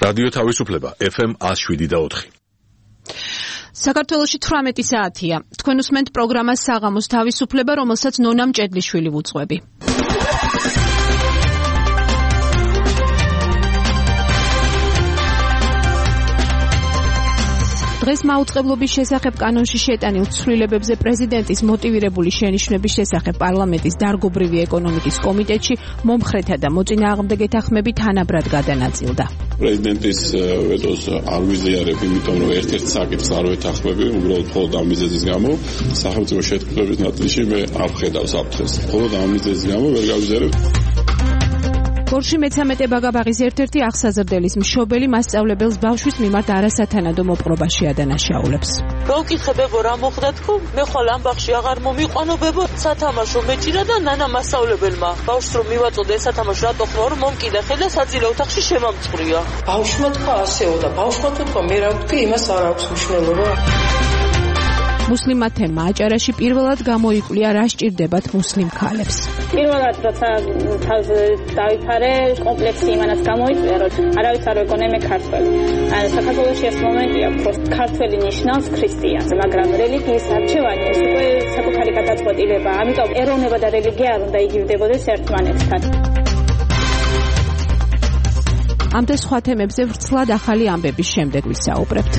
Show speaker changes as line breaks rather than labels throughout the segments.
რადიო თავისუფლება FM 107.4.
საქართველოში 18 საათია. თქვენ უსმენთ პროგრამას საღამოს თავისუფლება, რომელსაც ნონა მჭედლიშვილი ვუძღვები. დღეს მაუწყებლობის შესახებ კანონში შეტანილ ცვლილებებზე პრეზიდენტის მოტივირებული შენიშვნების შესახებ პარლამენტის დარგობრივი ეკონომიკის კომიტეტში მომხრეთა და მოწინააღმდეგეთა ხმები თანაბრად გადანაწილდა.
პრეზიდენტის ვეტოს არ ვიზიარებ, იმიტომ რომ ერთ-ერთ საკითხს არ ვეთანხმები, უბრალოდ მხოლოდ ამ მიზეზის გამო, სახელმწიფო შეთქმულების ნაწილში მე არ ვხედავ საფრთხეს. მხოლოდ ამ მიზეზის გამო ვერ გავიზიარებ.
გორში მე-13 ბაგაბაღის ერთ-ერთი აღსაზრდელის მშობელი მასწავლებელს ბავშვის მიმართ არასათანადო მოპყრობაში ადანაშაულებს.
მოვკითხებებო რა მოხდა თქო, მე ხვალ ამ ბაღში აღარ მომიყვანობებო, სათამაშო მეჭირა და ნანა მასწავლებელმა. ბავშვს რომ მივაწოდე სათამაშო რატო ხმაო, რომ მომკიდა ხელა საძილე ოთახში შემამწყვრია.
ბავშვმა თქვა ასეო და ბავშვმა თქვა მე რა ვთქვი, იმას არ აქვს მნიშვნელობა.
მუსლიმმა თემმა აჭარაში პირველად გამოიკვლია რა სჭირდებათ მუსლიმ ქალებს.
პირველად როცა თავზე დავითარე, კომპლექსი იმანაც გამოიწვია, რომ არავის არ ვეკონე მე ქართველი. ანუ საქართველოში ეს მომენტია, რომ ქართველი ნიშნავს ქრისტიანს, მაგრამ რელიგიის არჩევანი ეს უკვე საკუთარი გადაწყვეტილებაა. ამიტომ ეროვნება და რელიგია არ უნდა იგივდებოდეს ერთმანეთთან.
ამ და სხვა თემებზე ვრცლად ახალი ამბების შემდეგ ვისაუბრებთ.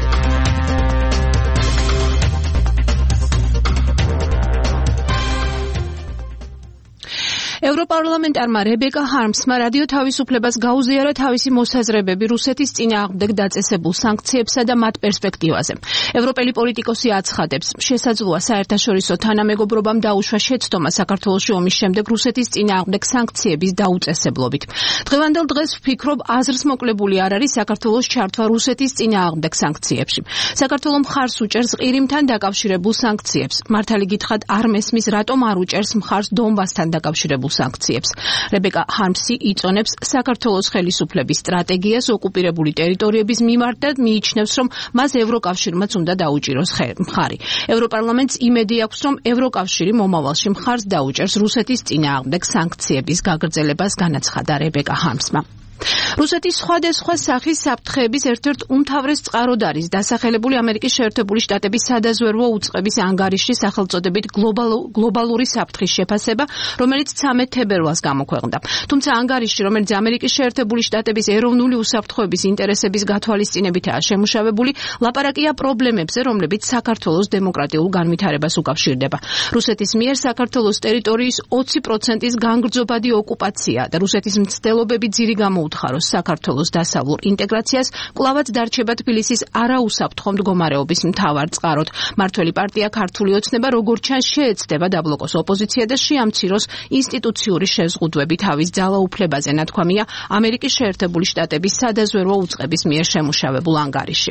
ევროპარლამენტარმა რებეკა ჰარმსმა რადიო თავისუფლებას გაუზიარა თავისი მოსაზრებები რუსეთის წინააღმდეგ დაწესებულ სანქციებსა და მათ პერსპექტივაზე. ევროპელი პოლიტიკოსი აცხადებს, შესაძლოა საერთაშორისო თანამეგობრობამ დაუშვა შეცდომა საქართველოში ომის შემდეგ რუსეთის წინააღმდეგ სანქციების დაუწესებლობით. დღევანდელ დღეს ვფიქრობ, აზრს მოკლებული არ არის საქართველოს ჩართვა რუსეთის წინააღმდეგ სანქციებში. საქართველო მხარს უჭერს ყირიმთან დაკავშირებულ სანქციებს. მართალი გითხრათ, არ მესმის, რატომ არ უჭერს მხარს დონბასთან დაკავშირებულ სანქციებს. რებეკა ჰარმსი იწონებს საქართველოს ხელისუფლების სტრატეგიას ოკუპირებული ტერიტორიების მიმართ და მიიჩნევს, რომ მას ევროკავშირმაც უნდა დაუჭიროს მხარი. ევროპარლამენტს იმედი აქვს, რომ ევროკავშირი მომავალში მხარს დაუჭერს რუსეთის წინააღმდეგ სანქციების გაგრძელებას, განაცხადა რებეკა ჰარმსმა. რუსეთის სხვადასხვა სახის საფრთხეების ერთ-ერთ უმთავრეს წყაროდ არის დასახელებული ამერიკის შეერთებული შტატების სადაზვერვო უწყების ანგარიშში სახელწოდებით გლობალური საფრთხის შეფასება, რომელიც 13 თებერვალს გამოქვეყნდა. თუმცა ანგარიში, რომელიც ამერიკის შეერთებული შტატების ეროვნული უსაფრთხოების ინტერესების გათვალისწინებითაა შემუშავებული, ლაპარაკია პრობლემებზე, რომლებიც საქართველოს დემოკრატიულ განვითარებას უკავშირდება. რუსეთის მიერ საქართველოს ტერიტორიის 20%-ის განგრძობადი ოკუპაცია და რუსეთის მცდელობები ძირი გამოუთხაროს საქართველოს დასავლურ ინტეგრაციას, კვლავაც დარჩება თბილისის არაუსაფრთხო მდგომარეობის მთავარ წყაროდ. მართველი პარტია ქართული ოცნება როგორც ჩანს შეეცდება დაბლოკოს ოპოზიცია და შეამციროს ინსტიტუციური შეზღუდვები თავის ძალაუფლებაზე, ნათქვამია ამერიკის შეერთებული შტატების სადაზვერვო უწყების მიერ შემუშავებულ ანგარიში.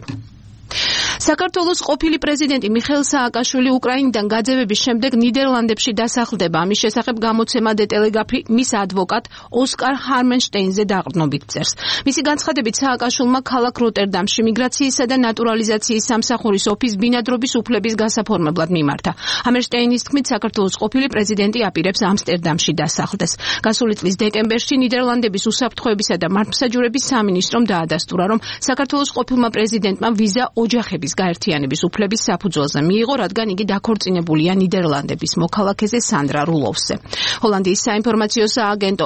საქართველოს ყოფილი პრეზიდენტი მიხეილ სააკაშვილი უკრაინიდან გაძევების შემდეგ ნიდერლანდებში დასახლდება. ამის შესახებ გამოცემა დე ტელეგრაფი მის ადვოკატ ოსკარ ჰარმენშტეინზე დაყრდნობით წერს. მისი განცხადებით სააკაშვილმა ქალაქ როტერდამში მიგრაციისა და ნატურალიზაციის სამსახურის ოფისს ბინადრობის უფლების გასაფორმებლად მიმართა. ჰარმენშტეინის თქმით, საქართველოს ყოფილი პრეზიდენტი აპირებს ამსტერდამში დასახლდეს. გასული წლის დეკემბერში ნიდერლანდების უსაფრთხოებისა და მართლმსაჯულების სამინისტრომ დაადასტურა, რომ საქართველოს ყოფილმა პრეზიდენტმა ვიზა ოჯახების გაერთიანების უფლების საფუძველზე მიიღო, რადგან იგი დაქორწინებულია ნიდერლანდების მოქალაქეზე სანდრა რულოვსზე. ჰოლანდიის საინფორმაციო სააგენტო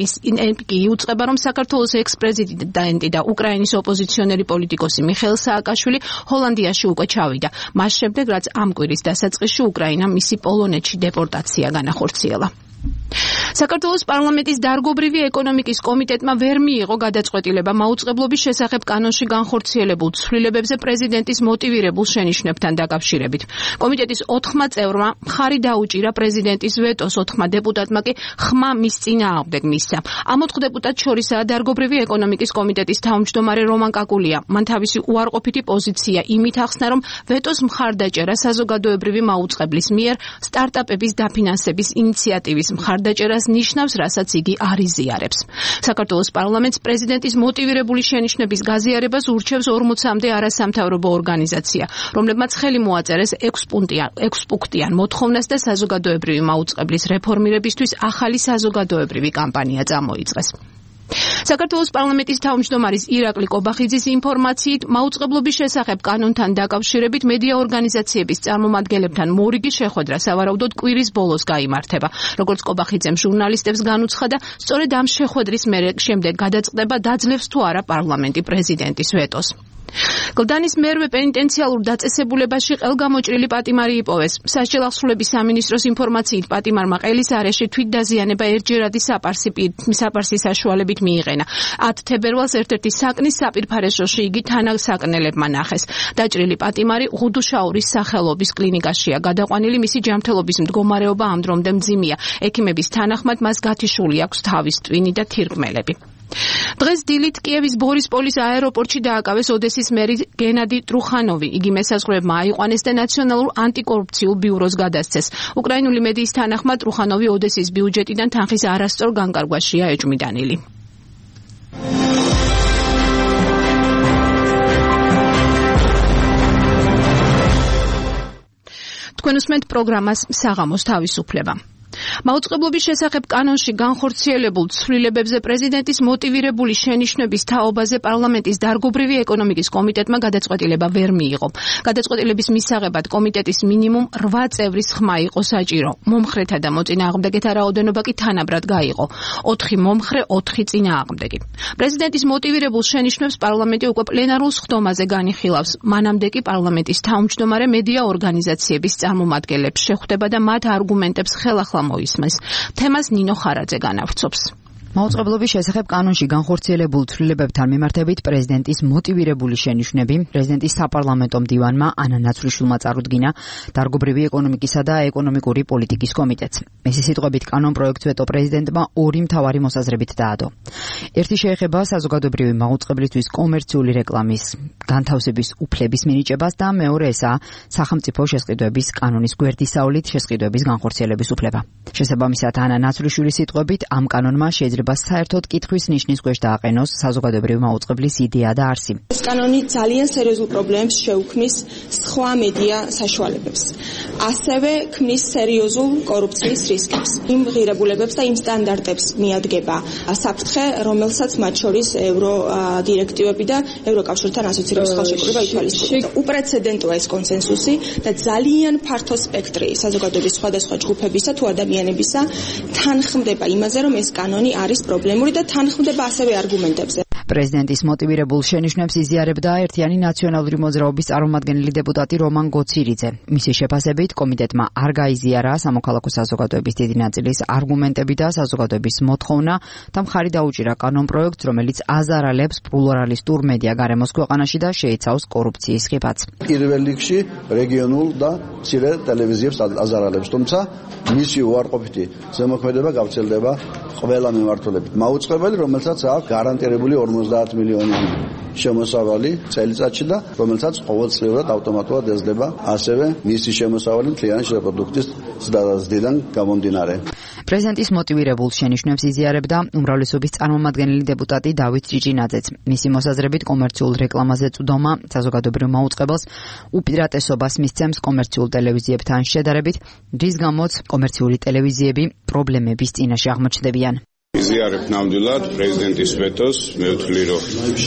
NPK უწყება, რომ საქართველოს ექს-პრეზიდენტი და უკრაინის ოპოზიციონერი პოლიტიკოსი მიხეილ სააკაშვილი ჰოლანდიაში უკვე ჩავიდა. მას შემდეგ, რაც ამ კვირის დასაწყისში უკრაინამ მისი პოლონეთში დეპორტაცია განახორციელა. საქართველოს პარლამენტის დარგობრივი ეკონომიკის კომიტეტმა ვერ მიიღო გადაწყვეტილება მაუწყებლობის შესახებ კანონში განხორციელებულ ცვლილებებზე პრეზიდენტის მოტივირებულ შენიშვნებთან დაკავშირებით. კომიტეტის 4 წევრმა მხარი დაუჭირა პრეზიდენტის ვეტოს, 4 დეპუტატმა კი ხმა მის წინააღმდეგ მისცა. ამ 4 დეპუტატს შორისაა დარგობრივი ეკონომიკის კომიტეტის თავმჯდომარე რომან კაკულია. მან თავისი უარყოფითი პოზიცია იმით ახსნა, რომ ვეტოს მხარდაჭერა საზოგადოებრივი მაუწყებლის მიერ სტარტაპების დაფინანსების ინიციატივის მხარდაჭერას ნიშნავს, რასაც იგი არ იზიარებს. საქართველოს პარლამენტს პრეზიდენტის მოტივირებული შენიშვნების გაზიარებას ურჩევს 40-მდე არასამთავრობო ორგანიზაცია, რომლებმაც ხელი მოაწერეს 6 პუნქტიან მოთხოვნას და საზოგადოებრივი მაუწყებლის რეფორმირებისთვის ახალი საზოგადოებრივი კამპანია წამოიწყეს. საქართველოს პარლამენტის თავმჯდომარის ირაკლი კობახიძის ინფორმაციით, მაუწყებლობის შესახებ კანონთან დაკავშირებით მედია ორგანიზაციების წარმომადგენლებთან მორიგი შეხვედრა სავარაუდოდ კვირის ბოლოს გაიმართება. Როგორც კობახიძემ ჟურნალისტებს განუცხადა, სწორედ ამ შეხვედრის შემდეგ გადაწყდება დაძლევს თუ არა პარლამენტი პრეზიდენტის ვეტოს. გლდანის მერვე პენიტენციალურ დაწესებულებაში ყელგამოჭრილი პატიმარი იპოვეს. სასჯელ აღსრულების სამინისტროს ინფორმაციით პატიმარმა ყელის არეში თვითდაზიანება ერთჯერადი საპარსის საშუალებით მიიღენა. 10 თებერვალს ერთ-ერთი საკნის საპირფარეშოში იგი თანასაკნელებმა ნახეს. დაჭრილი პატიმარი ღუდუშაურის სახელობის კლინიკაშია გადაყვანილი, მისი ჯანმრთელობის მდგომარეობა ამ დრომდე მძიმეა. ექიმების თანახმად მას გათიშული აქვს თავის ტვინი და თირკმელები. დღეს დილით კიევის ბორისპოლის აეროპორტში დააკავეს ოდესის მერი გენადი ტრუხანოვი. იგი მესაზღვრეებმა აიყვანეს და ნაციონალურ ანტიკორუფციულ ბიუროს გადასცეს. უკრაინული მედიის თანახმად ტრუხანოვი ოდესის ბიუჯეტიდან თანხის არასწორ განკარგვაშია ეჭვმიტანილი. თქვენ უსმენთ პროგრამას საღამოს თავისუფლება. მაუწყებლობის შესახებ კანონში განხორციელებულ ცვლილებებზე პრეზიდენტის მოტივირებული შენიშვნების თაობაზე პარლამენტის დარგობრივი ეკონომიკის კომიტეტმა გადაწყვეტილება ვერ მიიღო. გადაწყვეტილების მისაღებად კომიტეტის მინიმუმ 8 წევრის ხმა იყო საჭირო. მომხრეთა და მოწინააღმდეგეთა რაოდენობა კი თანაბრად გაიყო. 4 მომხრე, 4 წინააღმდეგი. პრეზიდენტის მოტივირებულ შენიშვნებს პარლამენტი უკვე პლენარულ სხდომაზე განიხილავს. მანამდე კი პარლამენტის თავმჯდომარე მედია ორგანიზაციების წარმომადგენლებს შეხვდება და მათ არგუმენტებს ხელახლა მოისმენს. თემას ნინო ხარაძე განავრცობს.
მაუწყებლობის შესახებ კანონში განხორციელებულ ცვლილებებთან მიმართებით პრეზიდენტის მოტივირებული შენიშვნები პრეზიდენტის საპარლამენტო მდივანმა ანა ნაცვლიშვილმა წარუდგინა დარგობრივი ეკონომიკისა და ეკონომიკური პოლიტიკის კომიტეტს. მისი სიტყვებით კანონ პროექტს ვეტო პრეზიდენტმა 2 მთავარი მოსაზრებით დაადო. ერთი შეეხება საზოგადოებრივი მაუწყებლისთვის კომერციული რეკლამის განთავსების უფლების მინიჭებას და მეორე ესაა სახელმწიფო შესყიდვების კანონის გვერდისავლით შესყიდვების განხორციელების უფლება. შესაბამისად ანა ნაცვლიშვილის სიტყვებით ამ კანონმა შეიძლება საერთოდ კითხვის ნიშნის ქვეშ დააყენოს საზოგადოებრივი მაუწყებლის იდეა და არსი.
ეს კანონი ძალიან სერიოზულ პრობლემებს შეუქმნის სხვა მედია საშუალებებს. ასევე ქმნის სერიოზულ კორუფციის რისკებს. იმ ღირებულებებს და იმ სტანდარტებს მიადგება საფრთხე, რომელსაც მათ შორის ევრო დირექტივები და ევროკავშირთან ასოცირების ხელშეკრულება ითვალისწინებს. უპრეცედენტოა ეს კონსენსუსი და ძალიან ფართო სპექტრი საზოგადოების სხვადასხვა ჯგუფებისა თუ ადამიანებისა თანხმდება იმაზე, რომ ეს კანონი არის პრობლემური და თანხმდება ასევე არგუმენტებზე.
პრეზიდენტის მოტივირებულ შენიშვნებს იზიარებდა ერთიანი ნაციონალური მოძრაობის წარმომადგენელი დეპუტატი რომან გოცირიძე. მისი შეფასებით კომიტეტმა არ გაიზიარა სამოქალაქო საზოგადოების დიდი ნაწილის არგუმენტები და საზოგადოების მოთხოვნა და მხარი დაუჭირა კანონ პროექტს, რომელიც აზარალებს პლურალისტურ მედია გარემოს ქვეყანაში და შეიცავს კორუფციის ხიფათს.
პირველ რიგში რეგიონულ და მცირე ტელევიზიებს აზარალებს, თუმცა მისი უარყოფითი ზემოქმედება გავრცელდება ყველა მიმართულებით. მაუწყებელი, რომელსაც აქვს გარანტირებული 50 მილიონი შემოსავალი წელიწადში და რომელსაც ყოველწლიურად ავტომატურად ეძება ასევე მისი შემოსავალი მთლიანი პროდუქტის ზრდიდან გამომდინარე.
პრეზიდენტის მოტივირებულ შენიშვნებს იზიარებდა უმრავლესობის წარმომადგენელი დეპუტატი დავით ჭიჭინაძეც. მისი მოსაზრებით კომერციულ რეკლამაზე წვდომა საზოგადოებრივ მაუწყებელს უპირატესობას მისცემს კომერციულ ტელევიზიებთან შედარებით, რის გამოც კომერციული ტელევიზიები პრობლემების წინაშე აღმოჩნდებიან.
იზიარებ ნამდვილად პრეზიდენტის ვეტოს, მე ვთვლი, რომ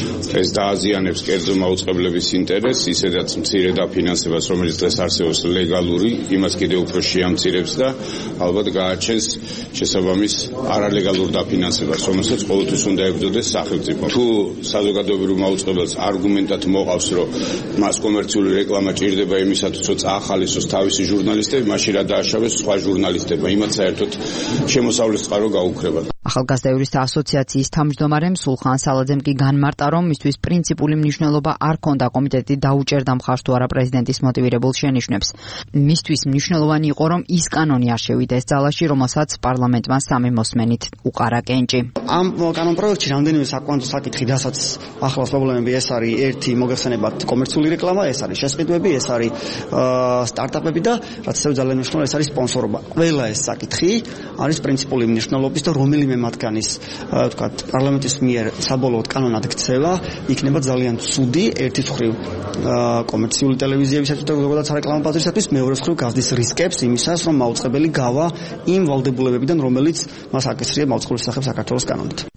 ეს დააზიანებს კერძო მაუწყებლების ინტერესს, ისედაც მცირე დაფინანსებას, რომელიც დღეს არსებობს ლეგალური, იმას კიდევ უფრო შეამცირებს და ალბათ გააჩენს შესაბამის არალეგალურ დაფინანსებას, რომელსაც ყოველთვის უნდა ებრძოდეს სახელმწიფო. თუ საზოგადოებრივ მაუწყებელს არგუმენტად მოყავს, რომ მას კომერციული რეკლამა ჭირდება იმისათვის, რომ წაახალისოს თავისი ჟურნალისტები, მაშინ რა დააშავეს სხვა ჟურნალისტებმა, იმათ საერთოდ შემოსავლის წყარო გაუქრება.
ახალგაზრდა იურისტთა ასოციაციის თავმჯდომარემ სულხან სალაძემ კი განმარტა, რომ მისთვის პრინციპული მნიშვნელობა არ ჰქონდა კომიტეტი დაუჭერდა მხარს თუ არა პრეზიდენტის მოტივირებულ შენიშვნებს. მისთვის მნიშვნელოვანი იყო, რომ ის კანონი არ შევიდეს ძალაში, რომელსაც პარლამენტმა 3 მოსმენით უყარა კენჭი.
ამ კანონ პროექტში რამდენიმე საკვანძო საკითხი, რასაც ახლავს პრობლემები, ეს არის ერთი მოგეხსენებათ კომერციული რეკლამა, ეს არის შესყიდვები, ეს არის სტარტაპები და რაც ასევე ძალიან მნიშვნელოვანი, ეს არის სპონსორობა. ყველა ეს საკითხი არის პრინციპული მნიშვნელობის და რომელიმე მათგანის ვთქვათ პარლამენტის მიერ საბოლოოდ კანონად ქცევა იქნება ძალიან ცუდი ერთის მხრივ კომერციული ტელევიზიებისათვის და როგორც სარეკლამო ბაზისათვის, მეორეს მხრივ გაზრდის რისკებს იმისას, რომ მაუწყებელი გავა იმ ვალდებულებებიდან, რომელიც მას აკისრია მაუწყებლის სახებ საქართველოს კანონით.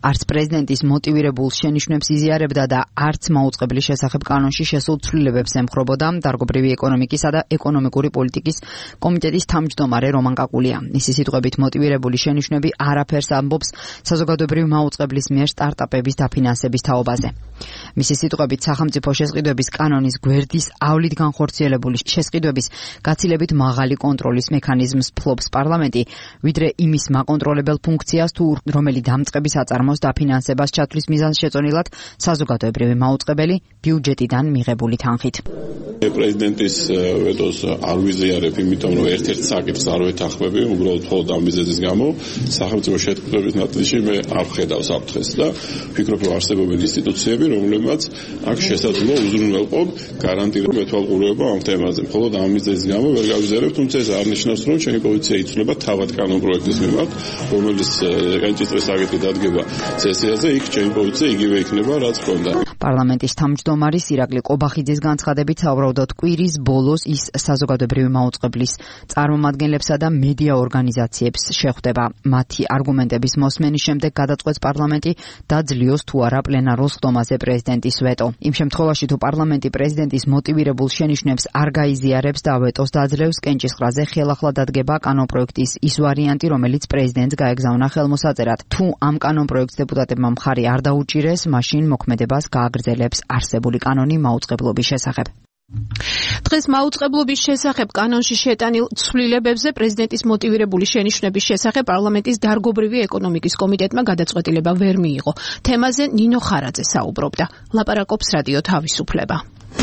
არც პრეზიდენტის მოტივირებულ შენიშვნებს იზიარებდა და არც მაუწყებლის შესახებ კანონში შესულ ცვლილებებს ემხრობოდა დარგობრივი ეკონომიკისა და ეკონომიკური პოლიტიკის კომიტეტის თავმჯდომარე რომან კაკულია. მისი სიტყვებით მოტივირებული შენიშვნები არაფერს ამბობს საზოგადოებრივი მაუწყებლის მიერ სტარტაპების დაფინანსების თაობაზე. მისი სიტყვებით სახელმწიფო შესყიდვების კანონის გვერდის ავლით განხორციელებული შესყიდვების გაცილებით მაღალი კონტროლის მექანიზმს ფლობს პარლამენტი, ვიდრე იმის მაკონტროლებელ ფუნქციას თუ რომელი დამწყების აწარმოებს დაფინანსებას ჩათვლის მიზანშეწონილად საზოგადოებრივი მაუწყებელი ბიუჯეტიდან მიღებული თანხით.
პრეზიდენტის ვეტოს არ ვიზიარებ, იმიტომ რომ ერთ-ერთ საკითხს არ ვეთანხმები, უბრალოდ მხოლოდ ამ მიზეზის გამო სახელმწიფო შეთქმულების ნაწილში მე არ ვხედავ საფრთხეს და ვფიქრობ, რომ არსებობენ ინსტიტუციები, რომლებმაც აქ შესაძლოა უზრუნველყო გარანტირება მეთვალყურეობა ამ თემაზე. მხოლოდ ამ მიზეზის გამო ვერ გავიზიარებ, თუმცა ეს არ ნიშნავს, რომ ჩემი პოზიცია იცვლება თავად კანონპროექტის მიმართ, რომელიც კენჭისყრის საკითხი დადგება სესიაზე, იქ ჩემი პოზიცია იგივე იქნება, რაც ჰქონდა.
პარლამენტის თავმჯდომარის ირაკლი ყობახიძის განცხადებით საუბრობდათ კვირის ბოლოს ის საზოგადოებრივი მაუწყებლის წარმომადგენლებსა და მედია ორგანიზაციებს შეხვდება. მათი არგუმენტების მოსმენის შემდეგ გადაწყვეტს პარლამენტი დაძლიოს თუ არა პლენარულ სხდომაზე პრეზიდენტის ვეტო. იმ შემთხვევაში თუ პარლამენტი პრეზიდენტის მოტივირებულ შენიშვნებს არ გაიზიარებს და ვეტოს დაძლევს, კენჭისყრაზე ხელახლა დადგება კანონპროექტის ის ვარიანტი, რომელიც პრეზიდენტს გაეგზავნა ხელმოსაწერად. თუ ამ კანონპროექტს დეპუტატებმა მხარი არ დაუჭირეს, მაშინ მოქმედებას გააგრძელებს არსებული კანონი მაუწყებლობის შესახებ. დღეს მაუწყებლობის შესახებ კანონში შეტანილ ცვლილებებზე პრეზიდენტის მოტივირებული შენიშვნების შესახებ პარლამენტის დარგობრივი ეკონომიკის კომიტეტმა გადაწყვეტილება ვერ მიიღო. თემაზე ნინო ხარაძე საუბრობდა. ლაპარაკობს რადიო თავისუფლება.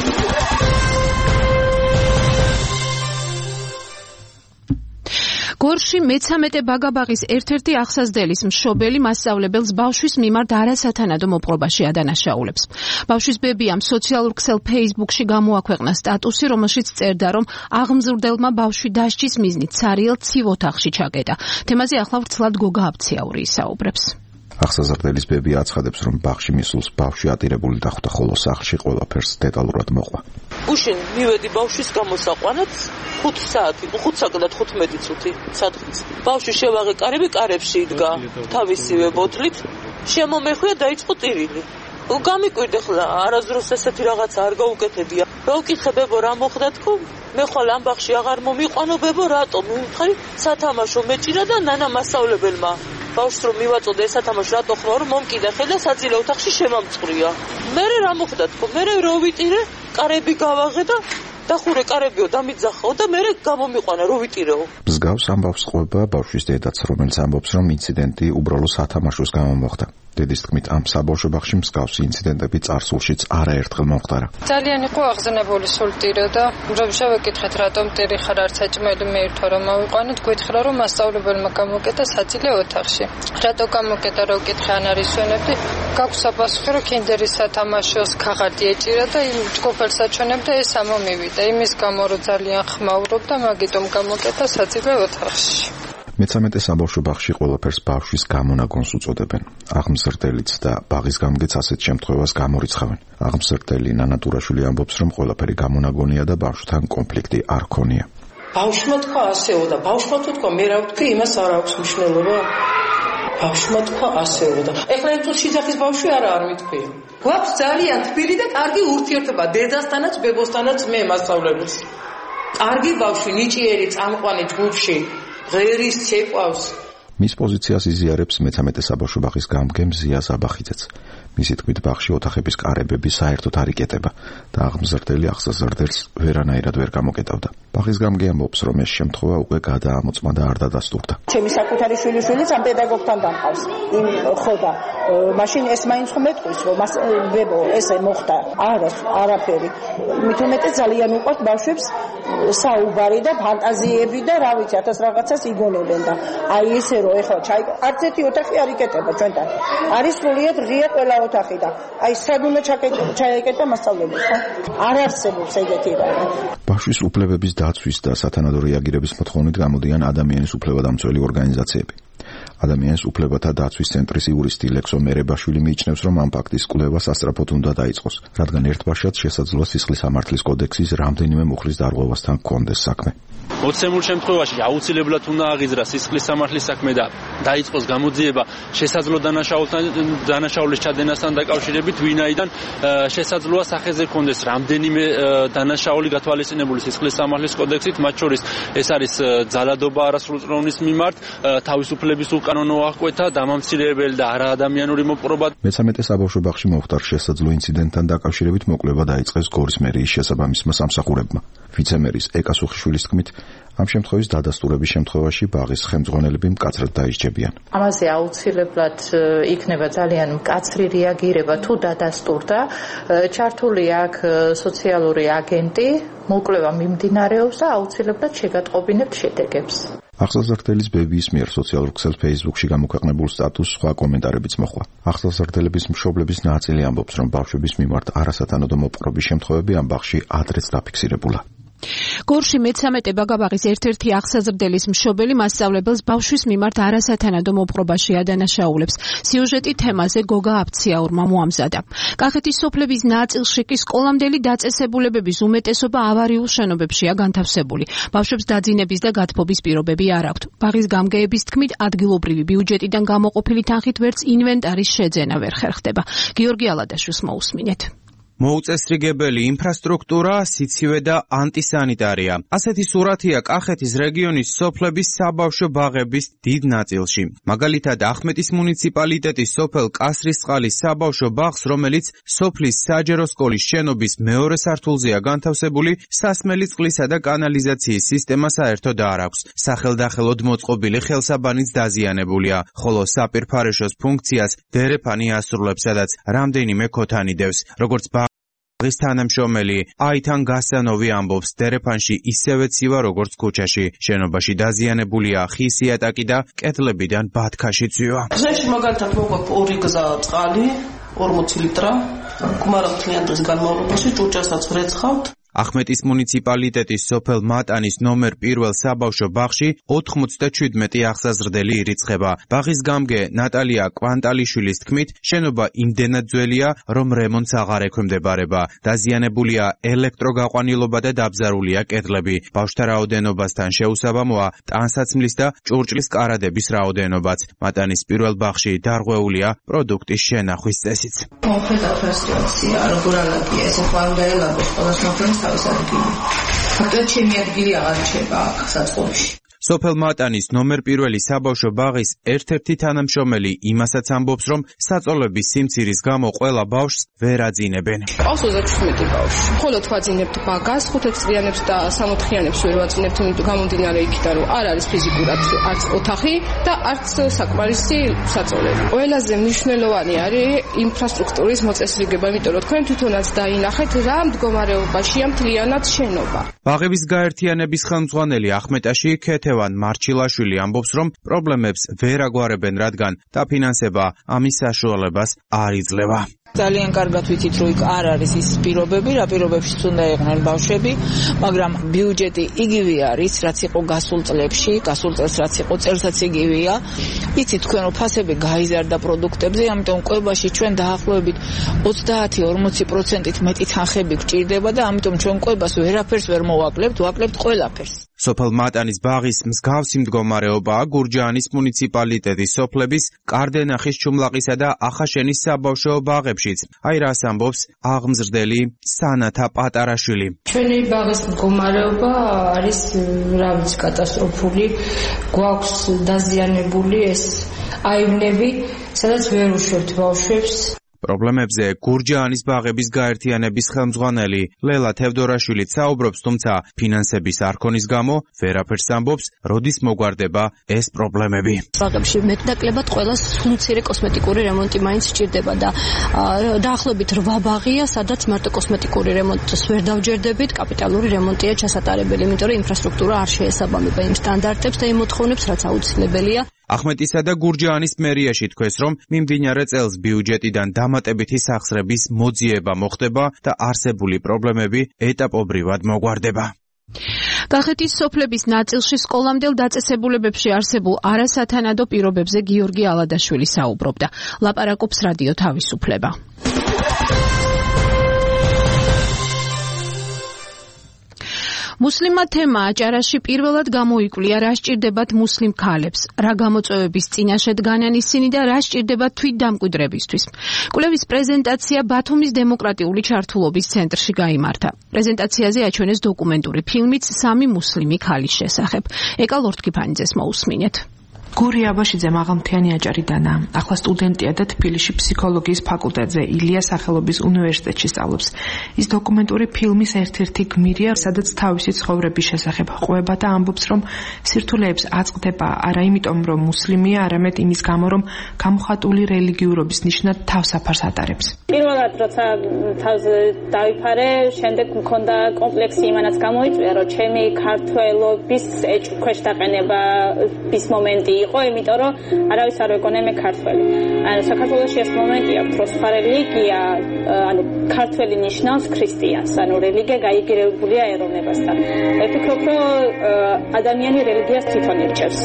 გორში მე-13 ბაგაბაღის ერთ-ერთი აღსაზრდელის მშობელი მასწავლებელს ბავშვის მიმართ არასათანადო მოპყრობაში ადანაშაულებს. ბავშვის ბებიამ სოციალურ ქსელ Facebook-ში გამოაქვეყნა სტატუსი, რომელშიც წერდა, რომ აღმზრდელმა ბავშვი დასჯის მიზნით ცარიელ ცივ ოთახში ჩაგეტა. თემაზე ახლა ვრცლად გოგა აბციაური ისაუბრებს.
აღსაზრდელის ბებია აცხადებს, რომ ბაღში მისულს ბავშვი ატირებული დახვდა, ხოლო სახლში ყველაფერს დეტალურად მოყვა.
გუშინ მივედი ბავშვის გამოსაყვანად 5 საათი, 5 საათად 15 წუთი სადღაც. ბავშვი შევაღე კარები, კარებში იდგა თავისივე ბოთლით, შემომეხვია დაიწყო ტირილი. გამიკვირდე ხლა, არასდროს ესეთი რაღაცა არ გაუკეთებია. რა ვკითხე, ბებო, რა მოხდა თქო? მე ხვალ ამ ბაღში აღარ მომიყვანო, ბებო, რატომ? მითხარი, სათამაშო მეჭირა და ნანა მასწავლებელმა ბავშვს რომ მივაწოდე ეს სათამაშო რატო ხმა რომ მომკიდა ხელა საძილე ოთახში შემამწყვრია. მე რა მოხდა თქო? მე რო ვიტირე, კარები გავაღე და დახურე კარებიო დამიძახო და მე გამომიყვანა რო ვიტირეო.
მსგავს ამბავს ყვება ბავშვის დედაც, რომელიც ამბობს, რომ ინციდენტი უბრალო სათამაშოს გამო მოხდა. დედის თქმით, ამ საბავშვო ბაღში მსგავსი ინციდენტები წარსულშიც არაერთხელ მომხდარა.
ძალიან იყო აღზნებული სულ ტირა და როცა ვეკითხეთ რატომ ტირი ხარ არც საჭმელი მეირთვა რომ მოვიყვანოთ, გითხრა რომ მასწავლებელმა გამოკეტა საძილე ოთახში. რატო გამოკეტა რო ვკითხე ან არის ვენებდი, გაქვს საპასუხო რომ კინდერის სათამაშოს ქაღალდი ეჭირა და იმ ჯგუფელს აჩვენებდა ეს ამომივიდა. იმის გამო რომ ძალიან ხმაურობდა, მაგიტომ გამოკეტა საძილე ოთახში.
მე-13 საბავშვო ბაღში ყველაფერს ბავშვის გამონაგონს უწოდებენ. აღმზრდელიც და ბაღის გამგეც ასეთ შემთხვევას გამორიცხავენ. აღმზრდელი ნანა ტურაშვილი ამბობს, რომ ყველაფერი გამონაგონია და ბავშვთან კონფლიქტი არ ქონია.
ბავშვმა თქვა ასეო და ბავშვმა თუ თქვა მე რა ვთქვი, იმას არ აქვს მნიშვნელობა. ბავშვმა თქვა ასეო და ეხლა იმ წუთში ძახის ბავშვი არ მითქვია. გვაქვს ძალიან თბილი და კარგი ურთიერთობა დედასთანაც, ბებოსთანაც, მე მასწავლებელს. კარგი ბავშვი, ნიჭიერი, წამყვანი ჯგუფში. ღერის ცეკვავს.
მის პოზიციას იზიარებს მე-13 საბავშვო ბაღის გამგე მზია ზაბახიძეც. მისი თქმით, ბაღში ოთახების კარებები საერთოდ არ იკეტება და აღმზრდელი აღსაზრდელს ვერანაირად ვერ გამოკეტავდა. ბაღის გამგე ამბობს, რომ ეს შემთხვევა უკვე გადაამოწმა და არ დადასტურდა.
ჩემი საკუთარი შვილიშვილიც ამ პედაგოგთან დამყავს. ხო და მაშინ ეს მაინც ხომ მეტყვის, რომ ბებო ესე მოხდა. არაფერი. მით უმეტეს ძალიან უყვართ ბავშვებს საუბარი და ფანტაზიები და რა ვიცი, 1000 რაღაცას იგონებენ და აი ესე რომ ეხლა არც ერთი ოთახი არ იკეტება ჩვენთან. არის სრულიად ღია ყველა ოთახი და აი სად უნდა ჩაეკეტა მასწავლებელს, ხო? არ არსებობს ეგეთი რამე.
ბავშვის უფლებების დაცვის და სათანადო რეაგირების მოთხოვნით გამოდიან ადამიანის უფლებადამცველი ორგანიზაციები. ადამიანის უფლებათა დაცვის ცენტრის იურისტი ლექსო მერებაშვილი მიიჩნევს, რომ ამ ფაქტის კვლევა სასწრაფოდ უნდა დაიწყოს, რადგან ერთბაშად შესაძლოა სისხლის სამართლის კოდექსის რამდენიმე მუხლის დარღვევასთან ჰქონდეს საქმე.
მოცემულ შემთხვევაში აუცილებლად უნდა აღიზრა სისხლის სამართლის საქმე და დაიწყოს გამოძიება შესაძლო დანაშაულის ჩადენასთან დაკავშირებით, ვინაიდან შესაძლოა სახეზე ჰქონდეს რამდენიმე დანაშაული გათვალისწინებული სისხლის სამართლის კოდექსით, მათ შორის ეს არის ძალადობა არასრულწლოვნის მიმართ, თავისუფლების უკანონო აღკვეთა, დამამცირებელი და არაადამიანური მოპყრობა.
მე-13 საბავშვო ბაღში მომხდარ შესაძლო ინციდენტთან დაკავშირებით მოკვლევა დაიწყეს გორის მერიის შესაბამისმა სამსახურებმა. ვიცემერის ეკა სუხიშვილის თქმით, ამ შემთხვევის დადასტურების შემთხვევაში ბაღის ხელმძღვანელები მკაცრად დაისჯებიან.
ამაზე აუცილებლად იქნება ძალიან მკაცრი რეაგირება თუ დადასტურდა. ჩართული აქ სოციალური აგენტი, მოკვლევა მიმდინარეობს და აუცილებლად შეგატყობინებთ შედეგებს.
ახალგაზრდელის ბებიის მიერ სოციალურ ქსელს Facebook-ში გამოქვეყნებულ სტატუსს სხვა კომენტარებიც მოჰყვა. ახალგაზრდელების მშობლების ნაწილი ამბობს, რომ ბავშვების მიმართ არასათანადო მოპყრობის შემთხვევები ამ ბაღში ადრეც დაფიქსირებულა.
გორში მე-13 ბაგაბაღის ერთ-ერთი ახალგაზრდელის მშობელი მასწავლებელს ბავშვის მიმართ არასათანადო მოპყრობაში ადანაშაულებს. სიუჟეტი თემაზე გოგა აფციაურმა მოამზადა. კახეთის სოფლების ნაწილში კი სკოლამდელი დაწესებულებების უმეტესობა ავარიულ შენობებშია განთავსებული. ბავშვებს დაძინების და გათბობის პირობები არ აქვთ. ბაღის გამგეების თქმით, ადგილობრივი ბიუჯეტიდან გამოყოფილი თანხით ვერც ინვენტარის შეძენა ვერ ხერხდება. გიორგი ალადაშვილს მოусმინეთ.
მოუწესრიგებელი ინფრასტრუქტურა, სიცივე და ანტისანიტარია. ასეთი სურათია კახეთის რეგიონის სოფლების საბავშვო ბაღების დიდ ნაწილში. მაგალითად, ახმეტის მუნიციპალიტეტის სოფელ კასრისწყალის საბავშვო ბაღს, რომელიც სოფლის საჯარო სკოლის შენობის მეორე სართულზეა განთავსებული, სასმელი წყლისა და კანალიზაციის სისტემა საერთოდ არ აქვს. სახელდახელოდ მოწყობილი ხელსაბანიც დაზიანებულია, ხოლო საპირფარეშოს ფუნქციას დერეფანი ასრულებს, სადაც რამდენიმე ქოთანი დევს. როგორც ბაღის თანამშრომელი აითან გასანოვი ამბობს, დერეფანში ისევე ცივა როგორც ქუჩაში. შენობაში დაზიანებულია ხის იატაკი და კედლებიდან ბათქაში ცვივა.
გზაში მაგალითად მოგვაქვს ორი გზა წყალი 40 ლიტრა. გუმარავ მთლიან დღის განმავლობაში ჭურჭელსაც ვრეცხავთ.
ახმეტის მუნიციპალიტეტის სოფელ მატანის ნომერ 1 საბავშვო ბაღში 97 ახალგაზრდელი ირიცხება. ბაღის გამგე ნატალია კვანტალიშვილის თქმით, შენობა იმდენად ძველია, რომ რემონტს აღარ ექვემდებარება. დაზიანებულია ელექტროგაყვანილობა და dabzarულია კედლები. ბავშვთა რაოდენობასთან შეუსაბამოა ტანსაცმლის და ჭურჭლის კარადების რაოდენობაც. მატანის პირველ ბაღში დარღვეულია პროდუქტის შენახვის წესიც.
მოხდა სიტუაცია, როგორ ალაგია, ეს ახლა უნდა ელაბოს ყველას მოხდეს თავის ადგილი. ფაქტობრივად ჩემი ადგილი აღარ რჩება აქ საწყობში.
სოფელ მატანის ნომერ 1 საბავშვო ბაღის ერთ-ერთი თანამშრომელი იმასაც ამბობს, რომ საწოლების სიმცირის გამო ყველა ბავშვს ვერ აძინებენ.
ყავს 37 ბავშვი. მხოლოდ ვაძინებთ ბაგას, 5 წლიანებს და 60-იანებს ვერ ვაძინებთ, იმიტომ გამომდინარე იქიდან, რომ არ არის ფიზიკურად არც ოთახი და არც საკმარისი საწოლები. ყველაზე მნიშვნელოვანი არის ინფრასტრუქტურის მოწესრიგება, იმიტომ რომ თქვენ თვითონაც დაინახეთ, რა მდგომარეობაშია მთლიანად შენობა.
ბაღების გაერთიანების ხელმძღვანელი ახმეტაში ქეთევან მარჩილაშვილი ამბობს, რომ პრობლემებს ვერ აგვარებენ, რადგან დაფინანსება ამის საშუალებას არ იძლევა.
ძალიან კარგად ვიცით, რომ იქ არ არის ის პირობები, რა პირობებშიც უნდა იყვნენ ბავშვები, მაგრამ ბიუჯეტი იგივე არის, რაც იყო გასულ წლებში, გასულ წელს რაც იყო, წელსაც იგივეა. იცით თქვენ, რომ ფასები გაიზარდა პროდუქტებზე, ამიტომ კვებაში ჩვენ დაახლოებით 30-40%-ით მეტი თანხები გვჭირდება და ამიტომ ჩვენ კვებას ვერაფერს ვერ მოვაკლებთ, ვაკლებთ ყველაფერს.
სოფელ მატანის ბაღის მსგავსი მდგომარეობაა გურჯაანის მუნიციპალიტეტის სოფლების კარდენახის, ჩუმლაყისა და ახაშენის საბავშვო ბაღებშიც. აი რას ამბობს აღმზრდელი სანათა პატარაშვილი.
ჩვენი ბაღის მდგომარეობა არის რა ვიცი კატასტროფული. გვაქვს დაზიანებული ეს აივნები, სადაც ვერ უშვებთ ბავშვებს.
პრობლემებზე გურჯაანის ბაღების გაერთიანების ხელმძღვანელი ლელა თევდორაშვილი საუბრობს, თუმცა ფინანსების არქონის გამო ვერაფერს ამბობს, როდის მოგვარდება ეს პრობლემები.
ბაღებში მეტნაკლებად ყველა სულმცირე კოსმეტიკური რემონტი მაინც სჭირდება და დაახლოებით 8 ბაღია, სადაც მარტო კოსმეტიკური რემონტს ვერ დავჯერდებით, კაპიტალური რემონტია ჩასატარებელი, იმიტომ რომ ინფრასტრუქტურა არ შეესაბამება იმ სტანდარტებს და იმ მოთხოვნებს, რაც აუცილებელია. ახმეტისა და გურჯაანის მერიაში თქვეს, რომ მიმდინარე წელს ბიუჯეტიდან დამატებითი სახსრების მოძიება მოხდება და არსებული პრობლემები ეტაპობრივად მოგვარდება.
კახეთის სოფლების ნაწილში სკოლამდელ დაწესებულებებში არსებულ არასათანადო პირობებზე გიორგი ალადაშვილი საუბრობდა. ლაპარაკობს რადიო თავისუფლება. მუსლიმმა თემა აჭარაში პირველად გამოიკვლია, რა სჭირდებათ მუსლიმ ქალებს, რა გამოწვევების წინაშე დგანან ისინი და რა სჭირდებათ თვითდამკვიდრებისთვის. კვლევის პრეზენტაცია ბათუმის დემოკრატიული ჩართულობის ცენტრში გაიმართა. პრეზენტაციაზე აჩვენეს დოკუმენტური ფილმიც სამი მუსლიმი ქალის შესახებ. ეკა ლორთქიფანიძეს მოусმინეთ.
გური აბაშიძე მაღალმთიანი აჭარიდანა. ახლა სტუდენტია და თბილისში ფსიქოლოგიის ფაკულტეტზე ილია სახელობის უნივერსიტეტში სწავლობს. ის დოკუმენტური ფილმის ერთ-ერთი გმირია, სადაც თავისი ცხოვრების შესახებ ყვება და ამბობს, რომ სირთულეებს აწყდება არა იმიტომ, რომ მუსლიმია, არამედ იმის გამო, რომ გამოხატული რელიგიურობის ნიშნად თავსაფარს ატარებს.
პირველად როცა თავზე დავიფარე, შემდეგ მქონდა კომპლექსი იმანაც გამოიწვია, რომ ჩემი ქართველობის ეჭვქვეშ დაყენების მომენტი იყო, იმიტომ რომ არავის არ ეგონე მე ქართველი. ანუ საქართველოში ეს მომენტი აქვს, რომ სხვა რელიგია, ანუ ქართველი ნიშნავს ქრისტიანს, ანუ რელიგია გაიგრებულია ეროვნებასთან. მე ვფიქრობ, რომ ადამიანი რელიგიას თვითონ ირჩევს.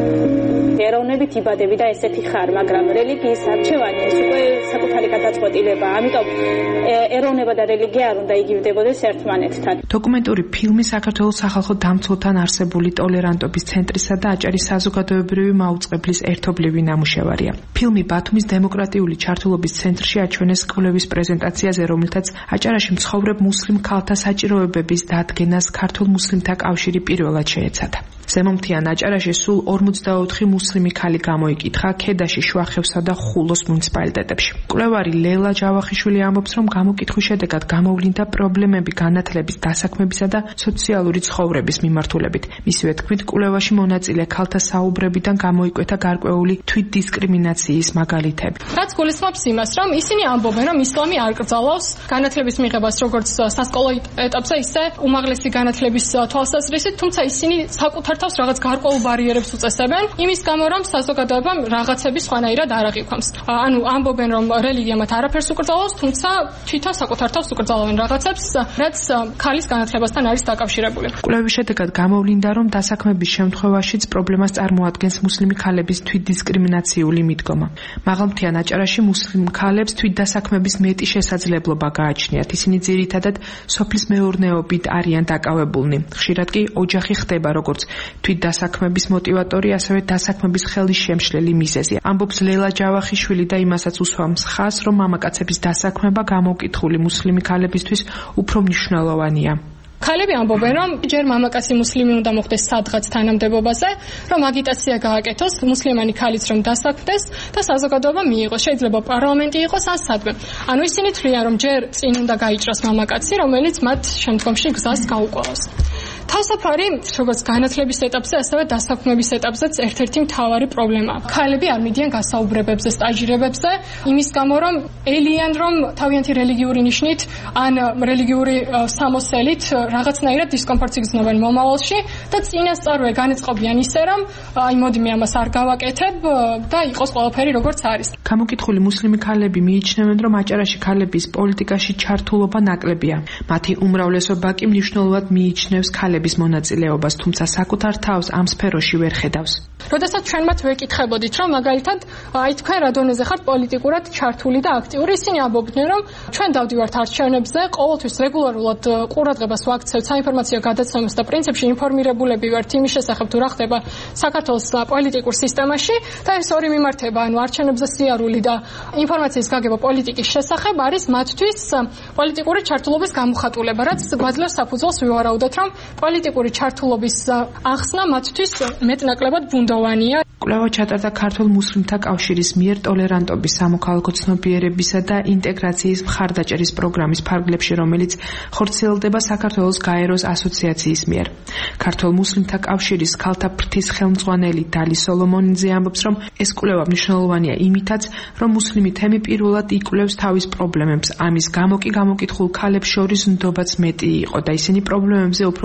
ეროვნებით იბადები და ესეთი ხარ, მაგრამ რელიგიის არჩევანი ეს უკვე საკუთარი გადაწყვეტილებაა. ამიტომ ეროვნება და რელიგია არ უნდა იგივდებოდეს ერთმანეთთან.
დოკუმენტური ფილმი საქართველოს სახალხო დამცველთან არსებული ტოლერანტობის ცენტრისა და აჭარის საზოგადოებრივი მაუწყებლის ერთობლივი ნამუშევარია. ფილმი ბათუმის დემოკრატიული ჩართულობის ცენტრში აჩვენეს კვლევის პრეზენტაციაზე, რომელთაც აჭარაში მცხოვრებ მუსლიმ ქალთა საჭიროებების დადგენას ქართულ მუსლიმთა კავშირი პირველად შეეცადა. ზემომთიან აჭარაში სულ 44 მუსლიმი ქალი გამოიკითხა ქედაში, შვახევსა და ხულოს მუნიციპალიტეტებში. კვლევარი ლელა ჯავახიშვილი ამბობს, რომ გამოკითხვის შედეგად გამოვლინდა პრობლემები განათლების, დასაქმებისა და სოციალური ცხოვრების მიმართულებით. მისივე თქმით, კვლევაში მონაწილე ქალთა საუბრებიდან გამოიკვეთა გარკვეული თვითდისკრიმინაციის მაგალითები.
რაც გულისხმობს იმას, რომ ისინი ამბობენ, რომ ისლამი არ კრძალავს განათლების მიღებას როგორც სასკოლო ეტაპზე, ისე უმაღლესი განათლების თვალსაზრისით, თუმცა ისინი საკუთარ თავს რაღაც გარკვეულ ბარიერებს უწესებენ, იმის გამო რომ საზოგადოებამ რაღაცების სხვანაირად არ აღიქვამს. ანუ ამბობენ, რომ რელიგია მათ არაფერს უკრძალავს, თუმცა თვითონ საკუთარ თავს უკრძალავენ რაღაცებს, რაც ქალის განათლებასთან არის დაკავშირებული.
კვლევის შედეგად გამოვლინდა, რომ დასაქმების შემთხვევაშიც პრობლემას წარმოადგენს მუსლიმი ქალების თვითდისკრიმინაციული მიდგომა. მაღალმთიან აჭარაში მუსლიმ ქალებს თვითდასაქმების მეტი შესაძლებლობა გააჩნიათ. ისინი ძირითადად სოფლის მეურნეობით არიან დაკავებულნი. ხშირად კი ოჯახი ხდება როგორც თვითდასაქმების მოტივატორი, ასევე დასაქმების ხელის შემშლელი მიზეზი. ამბობს ლელა ჯავახიშვილი და იმასაც უსვამს ხაზს, რომ მამაკაცების დასაქმება გამოკითხული მუსლიმი ქალებისთვის უფრო მნიშვნელოვანია.
ქალები ამბობენ, რომ ჯერ მამაკაცი მუსლიმი უნდა მოხდეს სადღაც თანამდებობაზე, რომ აგიტაცია გააკეთოს, მუსლიმანი ქალიც რომ დასაქმდეს და საზოგადოება მიიღოს. შეიძლება პარლამენტი იყოს ან სადმე. ანუ ისინი თვლიან, რომ ჯერ წინ უნდა გაიჭრას მამაკაცი, რომელიც მათ შემდგომში გზას გაუკვირავს. თავსაფარი როგორც განათლების ეტაპზე, ასევე დასაქმების ეტაპზეც ერთ-ერთი მთავარი პრობლემაა. ქალები არ მიდიან გასაუბრებებზე, სტაჟირებებზე, იმის გამო რომ ელიან რომ თავიანთი რელიგიური ნიშნით ან რელიგიური სამოსელით რაღაცნაირად დისკომფორტს იგრძნობენ მომავალში და წინასწარვე განეწყობიან ისე რომ აი მოდი მე ამას არ გავაკეთებ და იყოს ყველაფერი როგორც არის.
გამოკითხული მუსლიმი ქალები მიიჩნევენ, რომ აჭარაში ქალების პოლიტიკაში ჩართულობა ნაკლებია. მათი უმრავლესობა კი მნიშვნელოვნად მიიჩნევს ქალების მონაწილეობას, თუმცა საკუთარ თავს ამ სფეროში ვერ ხედავს.
როდესაც ჩვენ მათ ვეკითხებოდით, რომ მაგალითად აი თქვენ რა დონეზე ხართ პოლიტიკურად ჩართული და აქტიური, ისინი ამბობდნენ, რომ ჩვენ დავდივართ არჩევნებზე, ყოველთვის რეგულარულად ყურადღებას ვაქცევთ საინფორმაციო გადაცემას და პრინციპში ინფორმირებულები ვართ იმის შესახებ, თუ რა ხდება საქართველოს პოლიტიკურ სისტემაში და ეს ორი მიმართება, ანუ არჩევნებზე სიარული და ინფორმაციის გაგება პოლიტიკის შესახებ არის მათთვის პოლიტიკური ჩართულობის გამოხატულება, რაც გვაძლევს საფუძველს ვივარაუდოთ, რომ პოლიტიკური ჩართულობის ახსნა მათთვის მეტნაკლებად ბუნდოვანია.
კვლევა ჩატარდა ქართულ მუსლიმთა კავშირის მიერ ტოლერანტობის, სამოქალაქო ცნობიერებისა და ინტეგრაციის მხარდაჭერის პროგრამის ფარგლებში, რომელიც ხორციელდება საქართველოს გაეროს ასოციაციის მიერ. ქართულ მუსლიმთა კავშირის ქალთა ფრთის ხელმძღვანელი დალი სოლომონიძე ამბობს, რომ ეს კვლევა მნიშვნელოვანია იმითაც, რომ მუსლიმი თემი პირველად იკვლევს თავის პრობლემებს. ამის გამო კი გამოკითხულ ქალებს შორის ნდობაც მეტი იყო და ისინი პრობლემებზე უფრო გახსნილ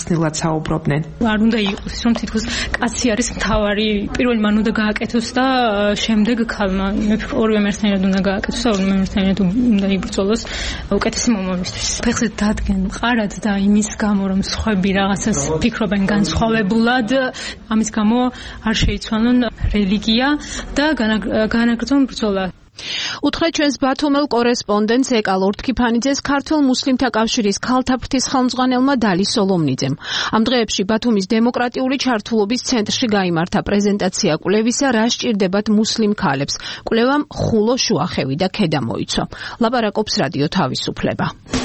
ხსნილად საუბრობდნენ.
არ უნდა იყოს ის, რომ თითქოს კაცი არის მთავარი, პირველი მან უნდა გააკეთოს და შემდეგ ქალმა. მე ორივე ერთნაირად უნდა გააკეთოს და ორივე ერთნაირად უნდა იბრძოლოს უკეთესი მომავლისთვის. ფეხზე დადგენ მყარად და იმის გამო, რომ სხვები რაღაცას ფიქრობენ განსხვავებულად, ამის გამო არ შეიცვალონ რელიგია და განაგრძონ ბრძოლა.
უთხრეთ ჩვენს ბათუმელ კორესპონდენტს ეკალ ორთქიფანიძეს ქართულ მუსლიმთა კავშირის ქალთა ფრთის ხელმძღვანელმა დალი სოლომნიძემ. ამ დღეებში ბათუმის დემოკრატიული ჩართულობის ცენტრში გაიმართა პრეზენტაცია კვლევისა, რა სჭირდებათ მუსლიმ ქალებს. კვლევამ ხულო შუახევი და ქედა მოიცვა. ლაპარაკობს რადიო თავისუფლება.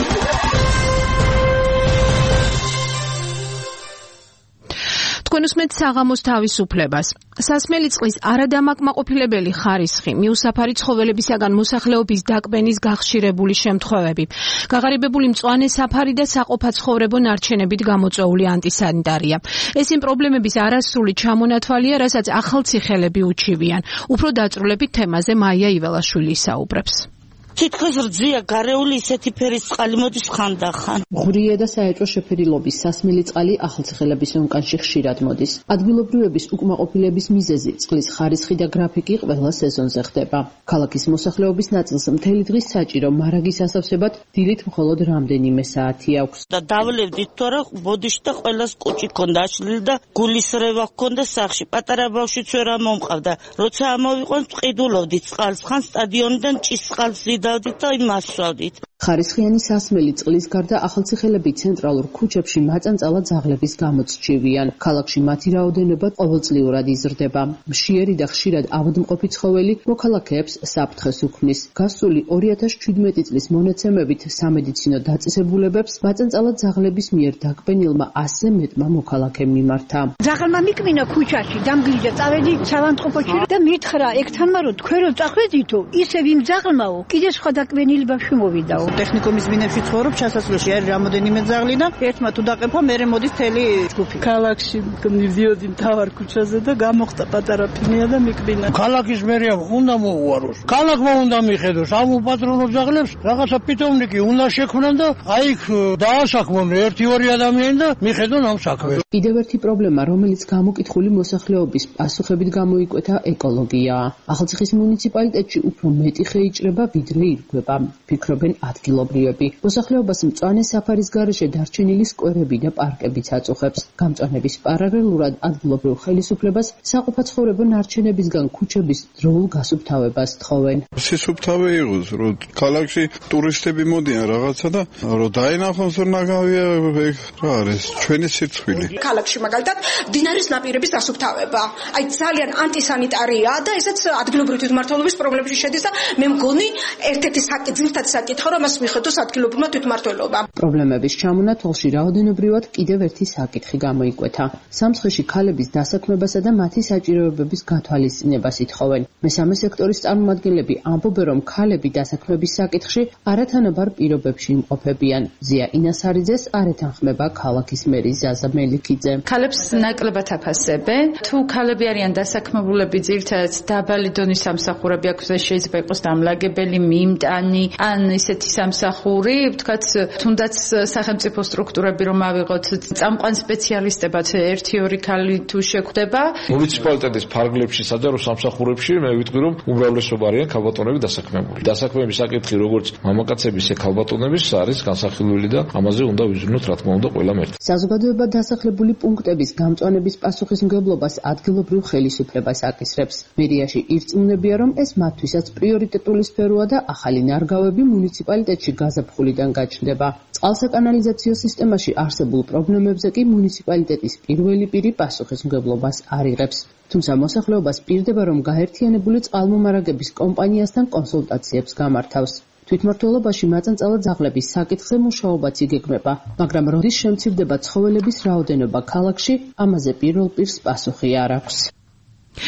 თქვენ უსმენთ საღამოს თავისუფლებას. სასმელი წყლის არადამაკმაყოფილებელი ხარისხი, მიუსაფარი ცხოველებისაგან მოსახლეობის დაკბენის გახშირებული შემთხვევები, გაღარიბებული მწვანე საფარი და საყოფაცხოვრებო ნარჩენებით გამოწვეული ანტისანიტარია. ეს იმ პრობლემების არასრული ჩამონათვალია, რასაც ახალციხელები უჩივიან. უფრო დაწვრილებით თემაზე მაია იველაშვილი ისაუბრებს.
თითქოს რძია გარეული ისეთი ფერის წყალი მოდის ხანდახან.
ღვრია და საეჭვო შეფერილობის სასმელი წყალი ახალციხელების ონკანში ხშირად მოდის. ადგილობრივების უკმაყოფილების მიზეზი წყლის ხარისხი და გრაფიკი ყველა სეზონზე ხდება. ქალაქის მოსახლეობის ნაწილს მთელი დღის საჭირო მარაგის ასავსებად დილით მხოლოდ რამდენიმე საათი აქვს.
და დავლევდით თორე ბოდიში და ყველას კუჭი ქონდა აშლილი და გულისრევა ქონდა სახში. პატარა ბავშვიც ვერ მომყავდა. როცა ამოვიყვან ყიდულობდით წყალს, ხან სტადიონიდან ჭის წყალს დავდით და იმასვავდით.
ხარისხიანი სასმელი წყლის გარდა ახალციხელები ცენტრალურ ქუჩებში მაწანწალა ძაღლების გამოც ჩივიან. ქალაქში მათი რაოდენობა ყოველწლიურად იზრდება. მშიერი და ხშირად ავადმყოფი ცხოველი მოქალაქეებს საფრთხეს უქმნის. გასული 2017 წლის მონაცემებით სამედიცინო დაწესებულებებს მაწანწალა ძაღლების მიერ დაკბენილმა 100 მეტმა მოქალაქემ მიმართა.
ძაღლმა მიკმინა ქუჩაში, დამგრიჯა, წავედი სავანტყოფოში და მითხრა ეკთანმა რომ თქვენ რო წახვედითო, ისევ იმ ძაღლმაო, კიდე სხვა დაკბენილი ბავშვი მოვიდაო.
ტექნიკუმის ბინებში ცხოვრობ, ჩასასვლელში არის რამოდენიმე ძაღლი და ერთმა თუ დაყეფა, მერე მოდის თელი ჯგუფი. ქალაქში მივდიოდი მთავარ ქუჩაზე და გამოხდა პატარა ფინია და მიკბინა.
ქალაქის მერია უნდა მოუაროს. ქალაქმა უნდა მიხედოს ამ უპატრონო ძაღლებს, რაღაცა პიტომნიკი უნდა შექმნან და აი დაასაქმონ 1-2 ადამიანი და მიხედონ ამ საქმეს.
კიდევ ერთი პრობლემა, რომელიც გამოკითხული მოსახლეობის პასუხებით გამოიკვეთა, ეკოლოგიაა. ახალციხის მუნიციპალიტეტში უფრო მეტი ხე იჭრება, ვიდრე ირღვევა. ფიქრობენ ადგილობრივები. მოსახლეობას მწვანე საფარის გარეშე დარჩენილი სკვერები და პარკებიც აწუხებს. გამწვანების პარალელურად ადგილობრივ ხელისუფლებას საყოფაცხოვრებო ნარჩენებისგან ქუჩების დროულ გასუფთავებას თხოვენ.
სისუფთავე იყოს, რომ ქალაქში ტურისტები მოდიან რაღაცა და რომ დაინახონ ზრნაგავია, რა არის ჩვენი სიცხვილი.
ქალაქში მაგალითად დინარის ნაპირების დასუფთავება. აი ძალიან ანტისანიტარია და ესეც ადგილობრივი თვითმმართველობის პრობლემებში შედის და მე მგონი ერთ-ერთი ძირითადი საკითხი რომ მას მიხედოს ადგილობრივმა თვითმმართველობა.
პრობლემების ჩამონათვალში რაოდენობრივად კიდევ ერთი საკითხი გამოიკვეთა. სამცხეში ქალების დასაქმებასა და მათი საჭიროებების გათვალისწინებას ითხოვენ. მესამე სექტორის წარმომადგენლები ამბობენ, რომ ქალები დასაქმების საკითხში არათანაბარ პირობებში იმყოფებიან. ზია ინასარიძეს არ ეთანხმება ქალაქის მერი ზაზა მელიქიძე.
ქალებს ნაკლებად აფასებენ. თუ ქალები არიან დასაქმებულები, ძირითადად დაბალი დონის სამსახურები აქვს, შეიძლება იყოს დამლაგებელი, მიმტანი, ან ისეთი სამსახური, ვთქვათ, თუნდაც სახელმწიფო სტრუქტურები რომ ავიღოთ, წამყვან სპეციალისტებად 1-2 ქალი თუ შეგვდება.
მუნიციპალიტეტის ფარგლებში, საჯარო სამსახურებში მე ვიტყვი, რომ უმრავლესობა არიან ქალბატონები დასაქმებული. დასაქმების საკითხი როგორც მამაკაცების, ისე ქალბატონების არის განსახილველი და ამაზე უნდა ვიზრუნოთ, რა თქმა უნდა, ყველამ ერთად.
საზოგადოებად დასახლებული პუნქტების გამწვანების პასუხისმგებლობას ადგილობრივ ხელისუფლებას აკისრებს. მერიაში ირწმუნებია, რომ ეს მათთვისაც პრიორიტეტული სფეროა და ახალი ნარგავები მუნიციპალიტეტში გაზაფხულიდან გაჩნდება. წყალსაკანალიზაციო სისტემაში არსებულ პრობლემებზე კი მუნიციპალიტეტის პირველი პირი პასუხისმგებლობას არ იღებს. თუმცა მოსახლეობას პირდება, რომ გაერთიანებული წყალმომარაგების კომპანიასთან კონსულტაციებს გამართავს. თვითმმართველობაში მაწანწალა ძაღლების საკითხზე მუშაობაც იგეგმება, მაგრამ როდის შემცირდება ცხოველების რაოდენობა ქალაქში, ამაზე პირველ პირს პასუხი არ აქვს.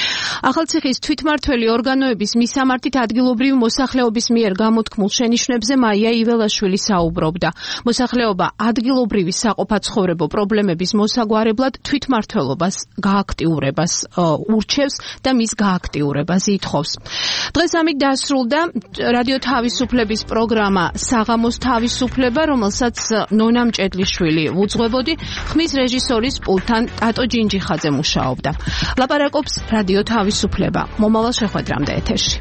ახალციხის თვითმმართველი ორგანოების მისამართით ადგილობრივი მოსახლეობის მიერ გამოთქმულ შენიშვნებზე მაია იველაშვილი საუბრობდა. მოსახლეობა ადგილობრივი საყოფაცხოვრებო პრობლემების მოსაგვარებლად თვითმმართველობას გააქტიურებას ურჩევს და მის გააქტიურებას ითხოვს. დღეს ამით დასრულდა რადიო თავისუფლების პროგრამა საღამოს თავისუფლება, რომელსაც ნონა მჭედლიშვილი უძღვებოდი, ხმის რეჟისორის პულტთან ტატო ჯინჯიხაძე მუშაობდა. ლაპარაკობს რადიო თავისუფლება. მომავალ შეხვედრამდე ეთერში.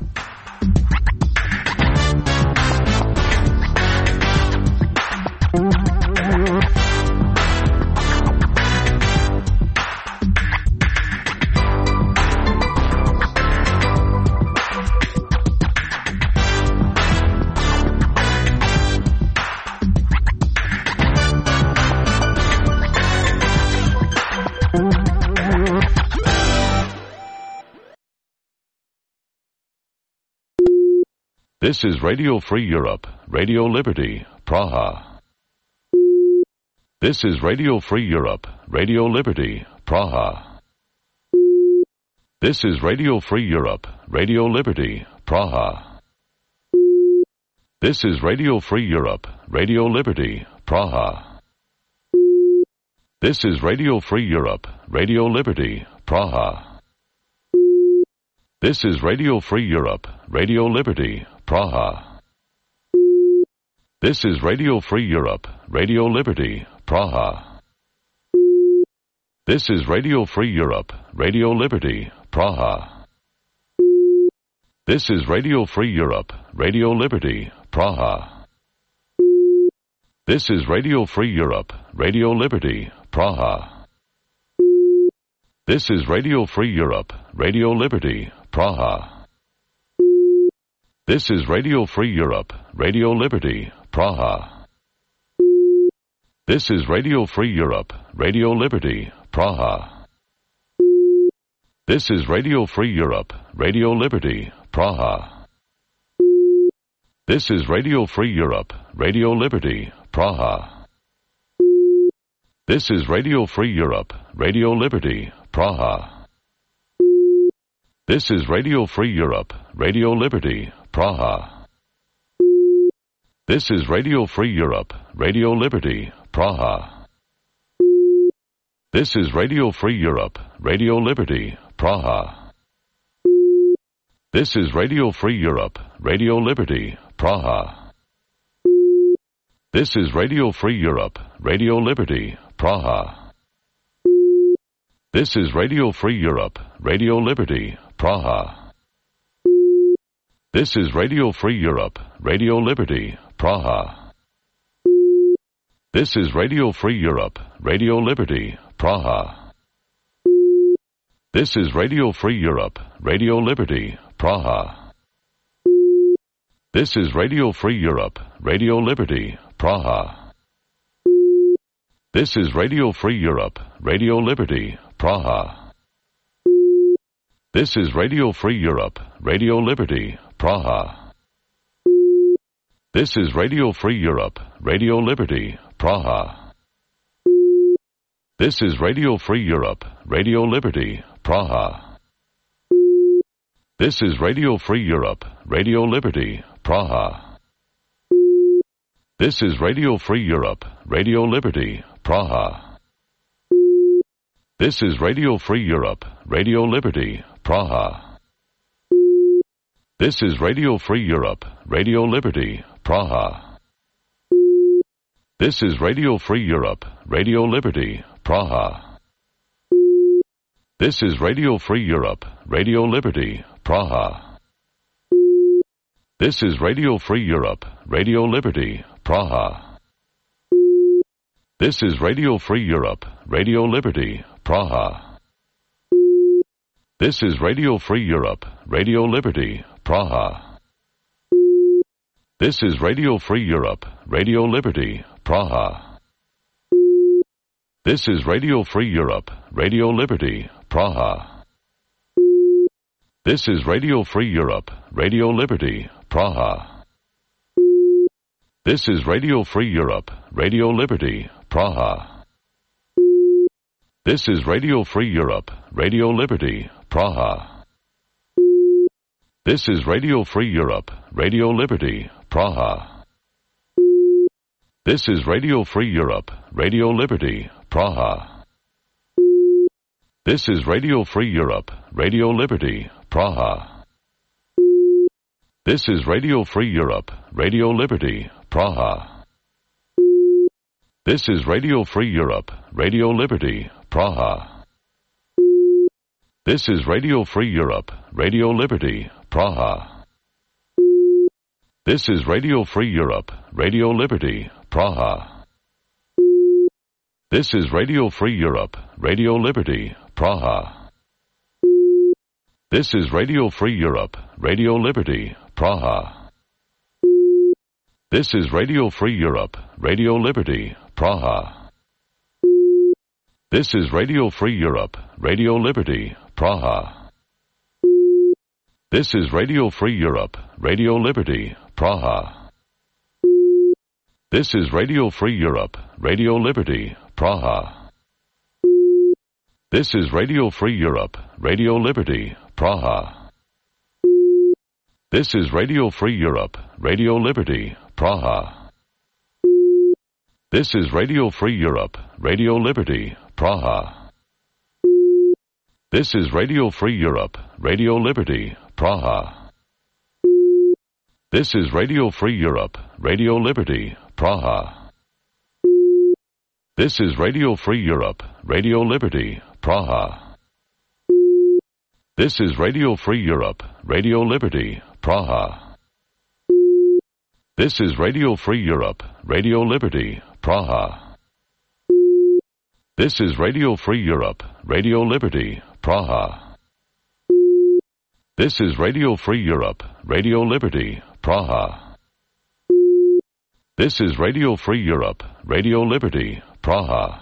This is Radio Free Europe, Radio Liberty, Praha. This is Radio Free Europe, Radio Liberty, Praha. This is Radio Free Europe, Radio Liberty, Praha. This is Radio Free Europe, Radio Liberty, Praha. This is Radio Free Europe, Radio Liberty, Praha. This is Radio Free Europe, Radio Liberty, Praha. This is Radio Free Europe, Radio Liberty, Praha. This is Radio Free Europe, Radio Liberty, Praha. This is Radio Free Europe, Radio Liberty, Praha. This is Radio Free Europe, Radio Liberty, Praha. This is Radio Free Europe, Radio Liberty, Praha. This is Radio Free Europe, Radio Liberty, Praha. This is Radio Free Europe, Radio Liberty, Praha. This is Radio Free Europe, Radio Liberty, Praha. This is Radio Free Europe, Radio Liberty, Praha. This is Radio Free Europe, Radio Liberty, Praha. This is Radio Free Europe, Radio Liberty, Praha. This is Radio Free Europe, Radio Liberty, Praha. This is Radio Free Europe, Radio Liberty, Praha. This is Radio Free Europe, Radio Liberty, Praha. This is Radio Free Europe, Radio Liberty, Praha. This is Radio Free Europe, Radio Liberty, Praha. This is Radio Free Europe, Radio Liberty, Praha. This is Radio Free Europe, Radio Liberty, Praha. This is Radio Free Europe, Radio Liberty, Praha. This is Radio Free Europe, Radio Liberty, Praha. This is Radio Free Europe, Radio Liberty, Praha. This is Radio Free Europe, Radio Liberty, Praha. This is Radio Free Europe, Radio Liberty, Praha. This is Radio Free Europe, Radio Liberty, Praha. This is Radio Free Europe, Radio Liberty, Praha. This is Radio Free Europe, Radio Liberty, Praha. This is Radio Free Europe, Radio Liberty, Praha. This is Radio Free Europe, Radio Liberty, Praha. This is Radio Free Europe, Radio Liberty, Praha. This is Radio Free Europe, Radio Liberty, Praha. This is Radio Free Europe, Radio Liberty, Praha. This is Radio Free Europe, Radio Liberty, Praha. This is Radio Free Europe, Radio Liberty, Praha. This is Radio Free Europe, Radio Liberty, Praha. This is Radio Free Europe, Radio Liberty, Praha. This is Radio Free Europe, Radio Liberty, Praha. This is Radio Free Europe, Radio Liberty, Praha. This is Radio Free Europe, Radio Liberty, Praha. This is Radio Free Europe, Radio Liberty, Praha. This is Radio Free Europe, Radio Liberty, Praha. This is Radio Free Europe, Radio Liberty, Praha. This is Radio Free Europe, Radio Liberty, Praha. This is Radio Free Europe, Radio Liberty, Praha. This is Radio Free Europe, Radio Liberty, Praha. This is Radio Free Europe, Radio Liberty, Praha. This is Radio Free Europe, Radio Liberty, Praha. This is Radio Free Europe, Radio Liberty, Praha. This is Radio Free Europe, Radio Liberty, Praha. This is Radio Free Europe, Radio Liberty, Praha. This is Radio Free Europe, Radio Liberty, Praha. This is Radio Free Europe, Radio Liberty, Praha. This is Radio Free Europe, Radio Liberty, Praha. This is Radio Free Europe, Radio Liberty, Praha. This is Radio Free Europe, Radio Liberty, Praha. This is Radio Free Europe, Radio Liberty, Praha. This is Radio Free Europe, Radio Liberty, Praha. This is Radio Free Europe, Radio Liberty, Praha. This is Radio Free Europe, Radio Liberty, Praha. This is Radio Free Europe, Radio Liberty, Praha. This is Radio Free Europe, Radio Liberty, Praha. This is Radio Free Europe, Radio Liberty, Praha. This is Radio Free Europe, Radio Liberty, Praha.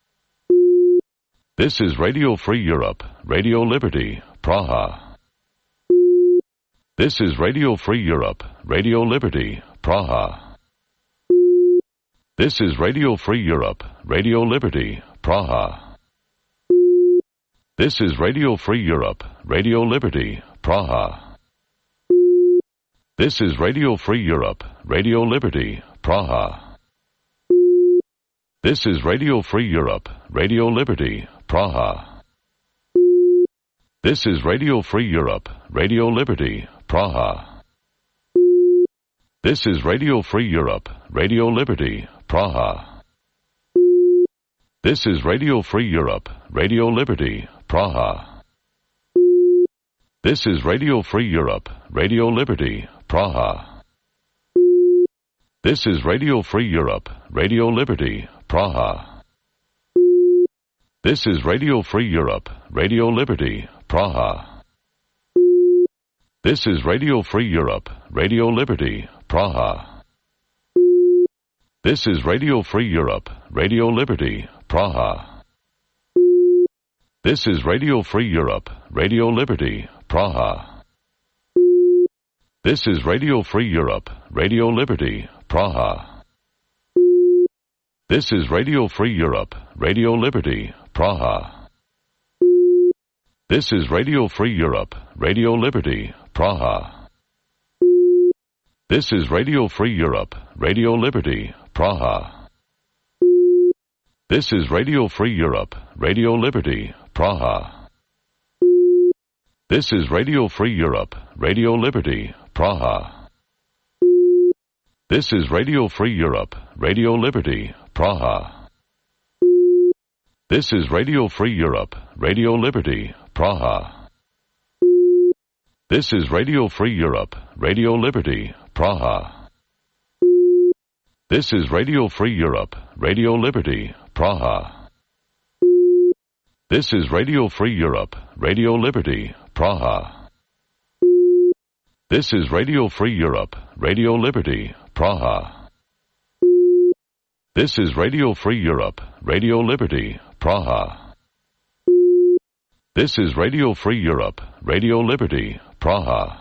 This is Radio Free Europe, Radio Liberty, Praha. This is Radio Free Europe, Radio Liberty, Praha. This is Radio Free Europe, Radio Liberty, Praha. This is Radio Free Europe, Radio Liberty, Praha. This is Radio Free Europe, Radio Liberty, Praha. This is Radio Free Europe, Radio Liberty, Praha. This is Radio Free Europe, Radio Liberty, Praha. This is Radio Free Europe, Radio Liberty, Praha. This is Radio Free Europe, Radio Liberty, Praha. This is Radio Free Europe, Radio Liberty, Praha. This is Radio Free Europe, Radio Liberty, Praha. This is Radio Free Europe, Radio Liberty, Praha. This is Radio Free Europe, Radio Liberty, Praha. This is Radio Free Europe, Radio Liberty, Praha. This is Radio Free Europe, Radio Liberty, Praha. This is Radio Free Europe, Radio Liberty, Praha. This is Radio Free Europe, Radio Liberty, Praha. This is Radio Free Europe, Radio Liberty, Praha. This is Radio Free Europe, Radio Liberty, Praha. This is Radio Free Europe, Radio Liberty, Praha. This is Radio Free Europe, Radio Liberty, Praha. This is Radio Free Europe, Radio Liberty, Praha. This is Radio Free Europe, Radio Liberty, Praha. This is Radio Free Europe, Radio Liberty, Praha. This is Radio Free Europe, Radio Liberty, Praha. This is Radio Free Europe, Radio Liberty, Praha. This is Radio Free Europe, Radio Liberty, Praha. This is Radio Free Europe, Radio Liberty, Praha. This is Radio Free Europe, Radio Liberty, Praha.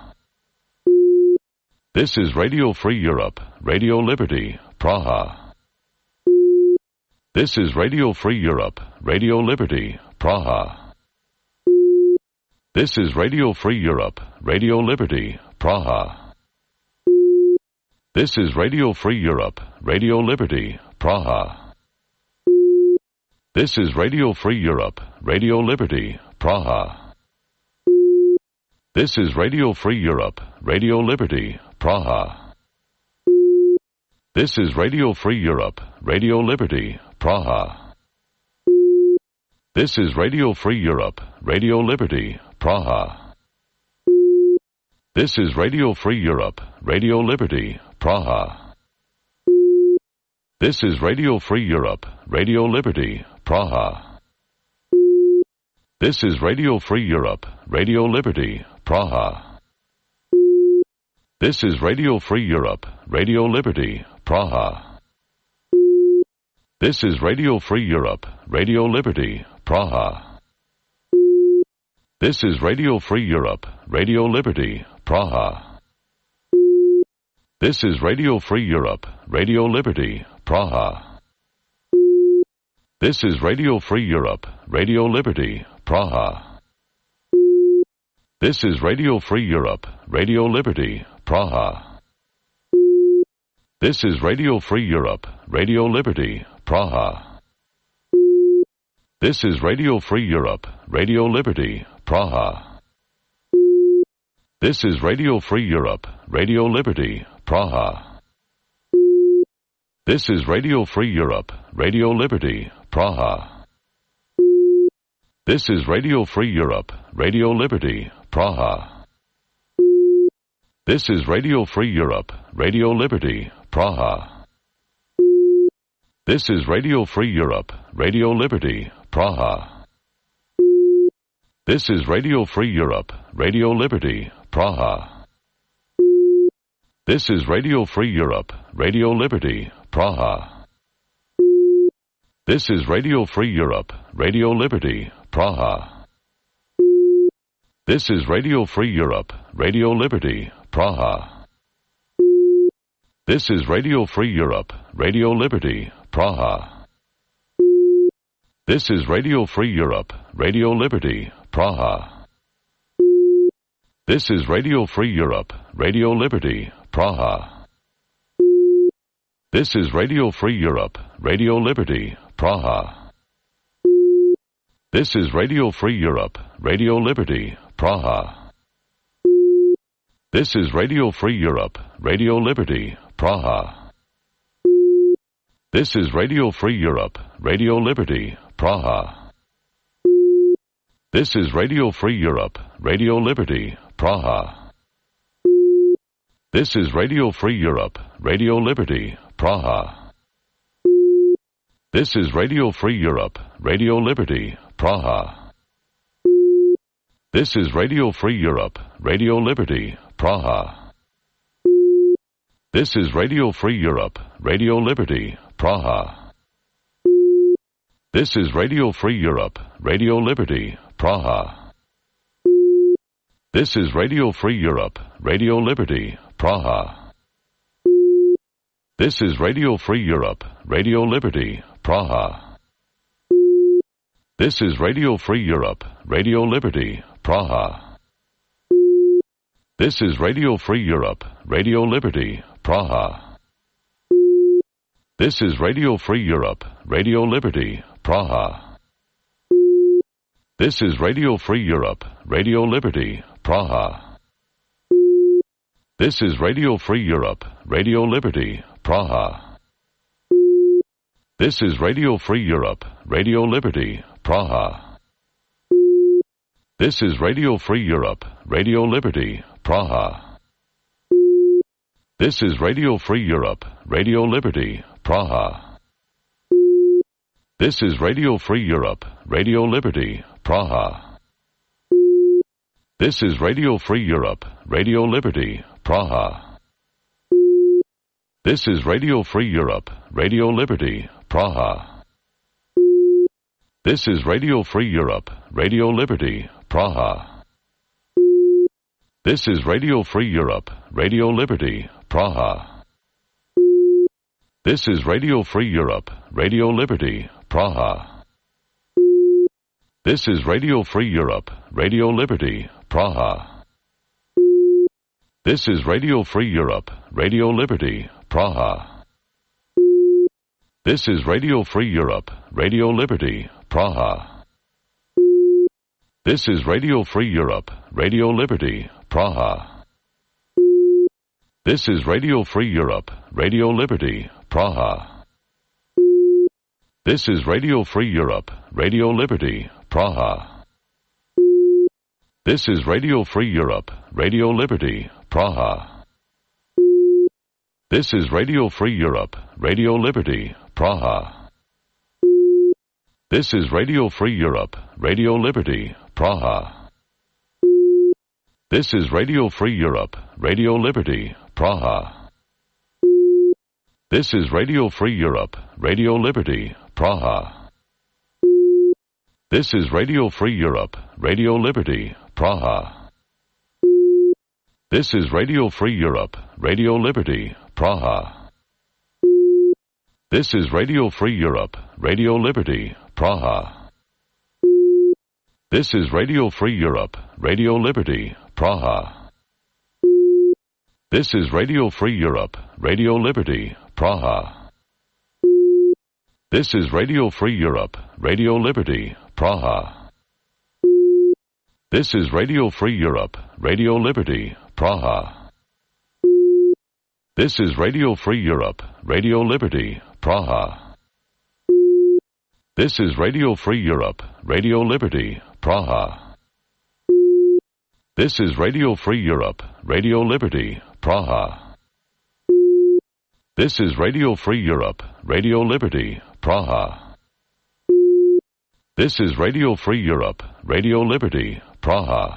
This is Radio Free Europe, Radio Liberty, Praha. This is Radio Free Europe, Radio Liberty, Praha. This is Radio Free Europe, Radio Liberty, Praha. This is Radio Free Europe, Radio Liberty, Praha. This is Radio Free Europe, Radio Liberty, Praha. This is Radio Free Europe, Radio Liberty, Praha. This is Radio Free Europe, Radio Liberty, Praha. This is Radio Free Europe, Radio Liberty, Praha. This is Radio Free Europe, Radio Liberty, Praha. This is Radio Free Europe, Radio Liberty, Praha. This is Radio Free Europe, Radio Liberty, Praha. This is Radio Free Europe, Radio Liberty, Praha. This is Radio Free Europe, Radio Liberty, Praha. This is Radio Free Europe, Radio Liberty, Praha. This is Radio Free Europe, Radio Liberty, Praha. This is Radio Free Europe, Radio Liberty, Praha. This is Radio Free Europe, Radio Liberty, Praha. This is Radio Free Europe, Radio Liberty, Praha. This is Radio Free Europe, Radio Liberty, Praha. This is Radio Free Europe, Radio Liberty, Praha. This is Radio Free Europe, Radio Liberty, Praha. This is Radio Free Europe, Radio Liberty, Praha. This is Radio Free Europe, Radio Liberty, Praha. This is Radio Free Europe, Radio Liberty, Praha. This is Radio Free Europe, Radio Liberty, Praha. This is Radio Free Europe, Radio Liberty, Praha. This is Radio Free Europe, Radio Liberty, Praha. This is Radio Free Europe, Radio Liberty, Praha. This is Radio Free Europe, Radio Liberty, Praha. This is Radio Free Europe, Radio Liberty, Praha. This is Radio Free Europe, Radio Liberty, Praha. This is Radio Free Europe, Radio Liberty, Praha. This is Radio Free Europe, Radio Liberty, Praha. This is Radio Free Europe, Radio Liberty, Praha. This is Radio Free Europe, Radio Liberty, Praha. This is Radio Free Europe, Radio Liberty, Praha. This is Radio Free Europe, Radio Liberty, Praha. This is Radio Free Europe, Radio Liberty, Praha. This is Radio Free Europe, Radio Liberty, Praha. This is Radio Free Europe, Radio Liberty, Praha. This is Radio Free Europe, Radio Liberty, Praha. This is Radio Free Europe, Radio Liberty, Praha. This is Radio Free Europe, Radio Liberty, Praha. This is Radio Free Europe, Radio Liberty, Praha. This is Radio Free Europe, Radio Liberty, Praha. This is Radio Free Europe, Radio Liberty, Praha. This is Radio Free Europe, Radio Liberty, Praha. This is Radio Free Europe, Radio Liberty, Praha. This is Radio Free Europe, Radio Liberty, Praha. This is Radio Free Europe, Radio Liberty, Praha. This is Radio Free Europe, Radio Liberty, Praha. This is Radio Free Europe, Radio Liberty, Praha. This is Radio Free Europe, Radio Liberty, Praha. This is Radio Free Europe, Radio Liberty, Praha. This is Radio Free Europe, Radio Liberty, Praha. This is Radio Free Europe, Radio Liberty, Praha. This is Radio Free Europe, Radio Liberty, Praha. This is Radio Free Europe, Radio Liberty, Praha. This is Radio Free Europe, Radio Liberty, Praha. This is Radio Free Europe, Radio Liberty, Praha. This is Radio Free Europe, Radio Liberty, Praha. This is Radio Free Europe, Radio Liberty, Praha. This is Radio Free Europe, Radio Liberty, Praha. This is Radio Free Europe, Radio Liberty, Praha. This is Radio Free Europe, Radio Liberty, Praha. This is Radio Free Europe, Radio Liberty, Praha. This is Radio Free Europe, Radio Liberty, Praha. This is Radio Free Europe, Radio Liberty, Praha. This is Radio Free Europe, Radio Liberty, Praha. This is Radio Free Europe, Radio Liberty, Praha. This is Radio Free Europe, Radio Liberty, Praha. This is Radio Free Europe, Radio Liberty, Praha. This is Radio Free Europe, Radio Liberty, Praha. This is Radio Free Europe, Radio Liberty, Praha. This is Radio Free Europe, Radio Liberty, Praha. This is Radio Free Europe, Radio Liberty, Praha. This is Radio Free Europe, Radio Liberty, Praha. This is Radio Free Europe, Radio Liberty, Praha. This is Radio Free Europe, Radio Liberty, Praha. This is Radio Free Europe, Radio Liberty, Praha.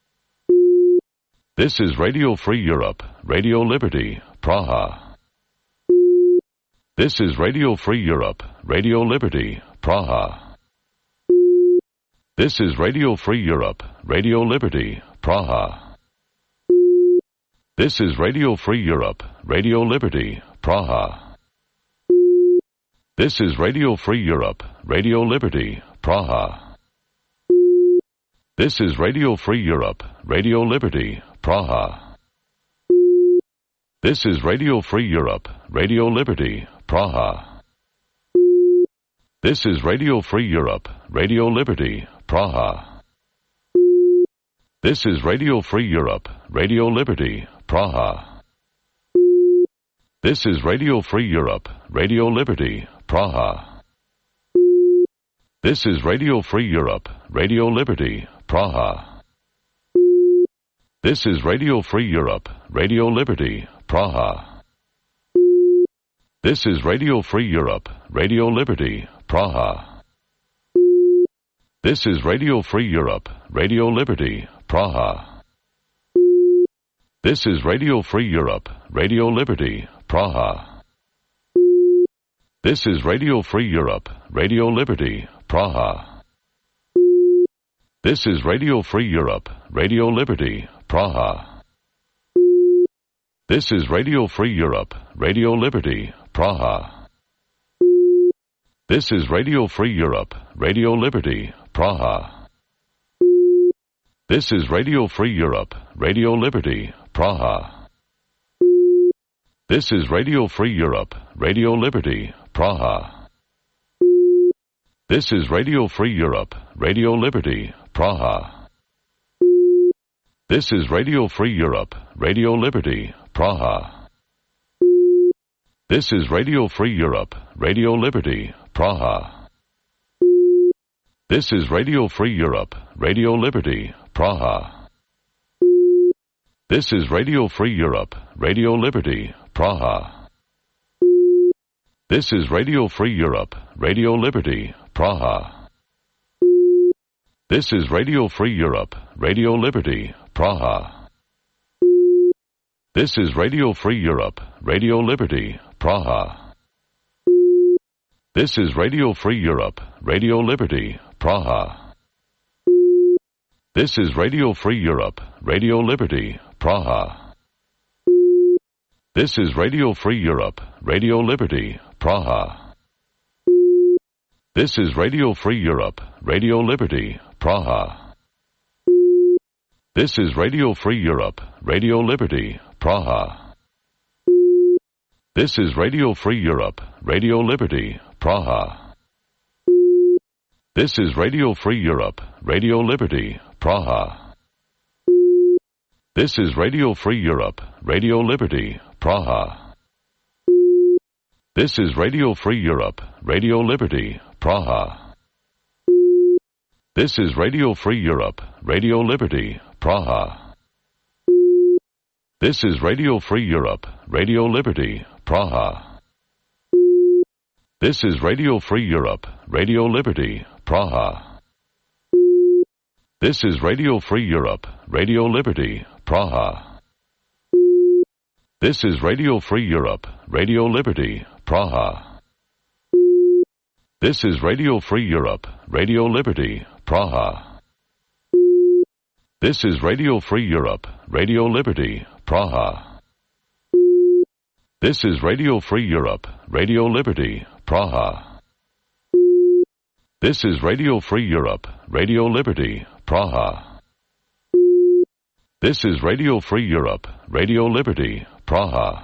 This is Radio Free Europe, Radio Liberty, Praha. This is Radio Free Europe, Radio Liberty, Praha. This is Radio Free Europe, Radio Liberty, Praha. This is Radio Free Europe, Radio Liberty, Praha. This is Radio Free Europe, Radio Liberty, Praha. This is Radio Free Europe, Radio Liberty, Praha. This is Radio Free Europe, Radio Liberty, Praha. This is Radio Free Europe, Radio Liberty, Praha. This is Radio Free Europe, Radio Liberty, Praha. This is Radio Free Europe, Radio Liberty, Praha. This is Radio Free Europe, Radio Liberty, Praha. This is Radio Free Europe, Radio Liberty, Praha. This is Radio Free Europe, Radio Liberty, Praha. This is Radio Free Europe, Radio Liberty, Praha. This is Radio Free Europe, Radio Liberty, Praha. This is Radio Free Europe, Radio Liberty, Praha. This is Radio Free Europe, Radio Liberty, Praha. This is Radio Free Europe, Radio Liberty, Praha. This is Radio Free Europe, Radio Liberty, Praha. This is Radio Free Europe, Radio Liberty, Praha. This is Radio Free Europe, Radio Liberty, Praha. This is Radio Free Europe, Radio Liberty, Praha. This is Radio Free Europe, Radio Liberty, Praha. This is Radio Free Europe, Radio Liberty, Praha. This is Radio Free Europe, Radio Liberty, Praha. This is Radio Free Europe, Radio Liberty, Praha. This is Radio Free Europe, Radio Liberty, Praha. This is Radio Free Europe, Radio Liberty, Praha. This is Radio Free Europe, Radio Liberty, Praha. This is Radio Free Europe, Radio Liberty, Praha. This is Radio Free Europe, Radio Liberty, Praha. This is Radio Free Europe, Radio Liberty, Praha. This is Radio Free Europe, Radio Liberty, Praha. This is Radio Free Europe, Radio Liberty, Praha. This is Radio Free Europe, Radio Liberty, Praha. This is Radio Free Europe, Radio Liberty, Praha. This is Radio Free Europe, Radio Liberty, Praha. This is Radio Free Europe, Radio Liberty, Praha. This is Radio Free Europe, Radio Liberty, Praha. This is Radio Free Europe, Radio Liberty, Praha. This is Radio Free Europe, Radio Liberty, Praha. This is Radio Free Europe, Radio Liberty, Praha. This is Radio Free Europe, Radio Liberty, Praha. This is Radio Free Europe, Radio Liberty, Praha. This is Radio Free Europe, Radio Liberty, Praha. This is Radio Free Europe, Radio Liberty, Praha. This is Radio Free Europe, Radio Liberty, Praha. This is Radio Free Europe, Radio Liberty, Praha.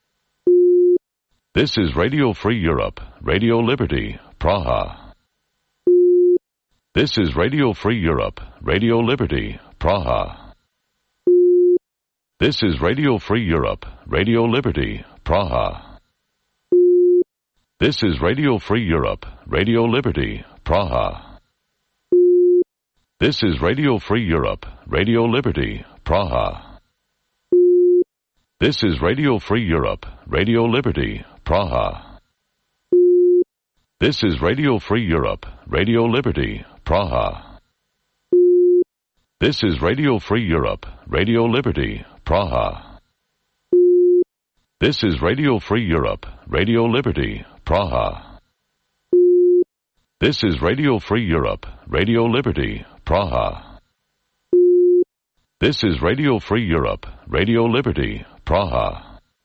This is Radio Free Europe, Radio Liberty, Praha. This is Radio Free Europe, Radio Liberty, Praha. This is Radio Free Europe, Radio Liberty, Praha. This is Radio Free Europe, Radio Liberty, Praha. This is Radio Free Europe, Radio Liberty, Praha. This is Radio Free Europe, Radio Liberty, Praha. This is Radio Free Europe, Radio Liberty, Praha. This is Radio Free Europe, Radio Liberty, Praha. This is Radio Free Europe, Radio Liberty, Praha. This is Radio Free Europe, Radio Liberty, Praha. This is Radio Free Europe, Radio Liberty, Praha.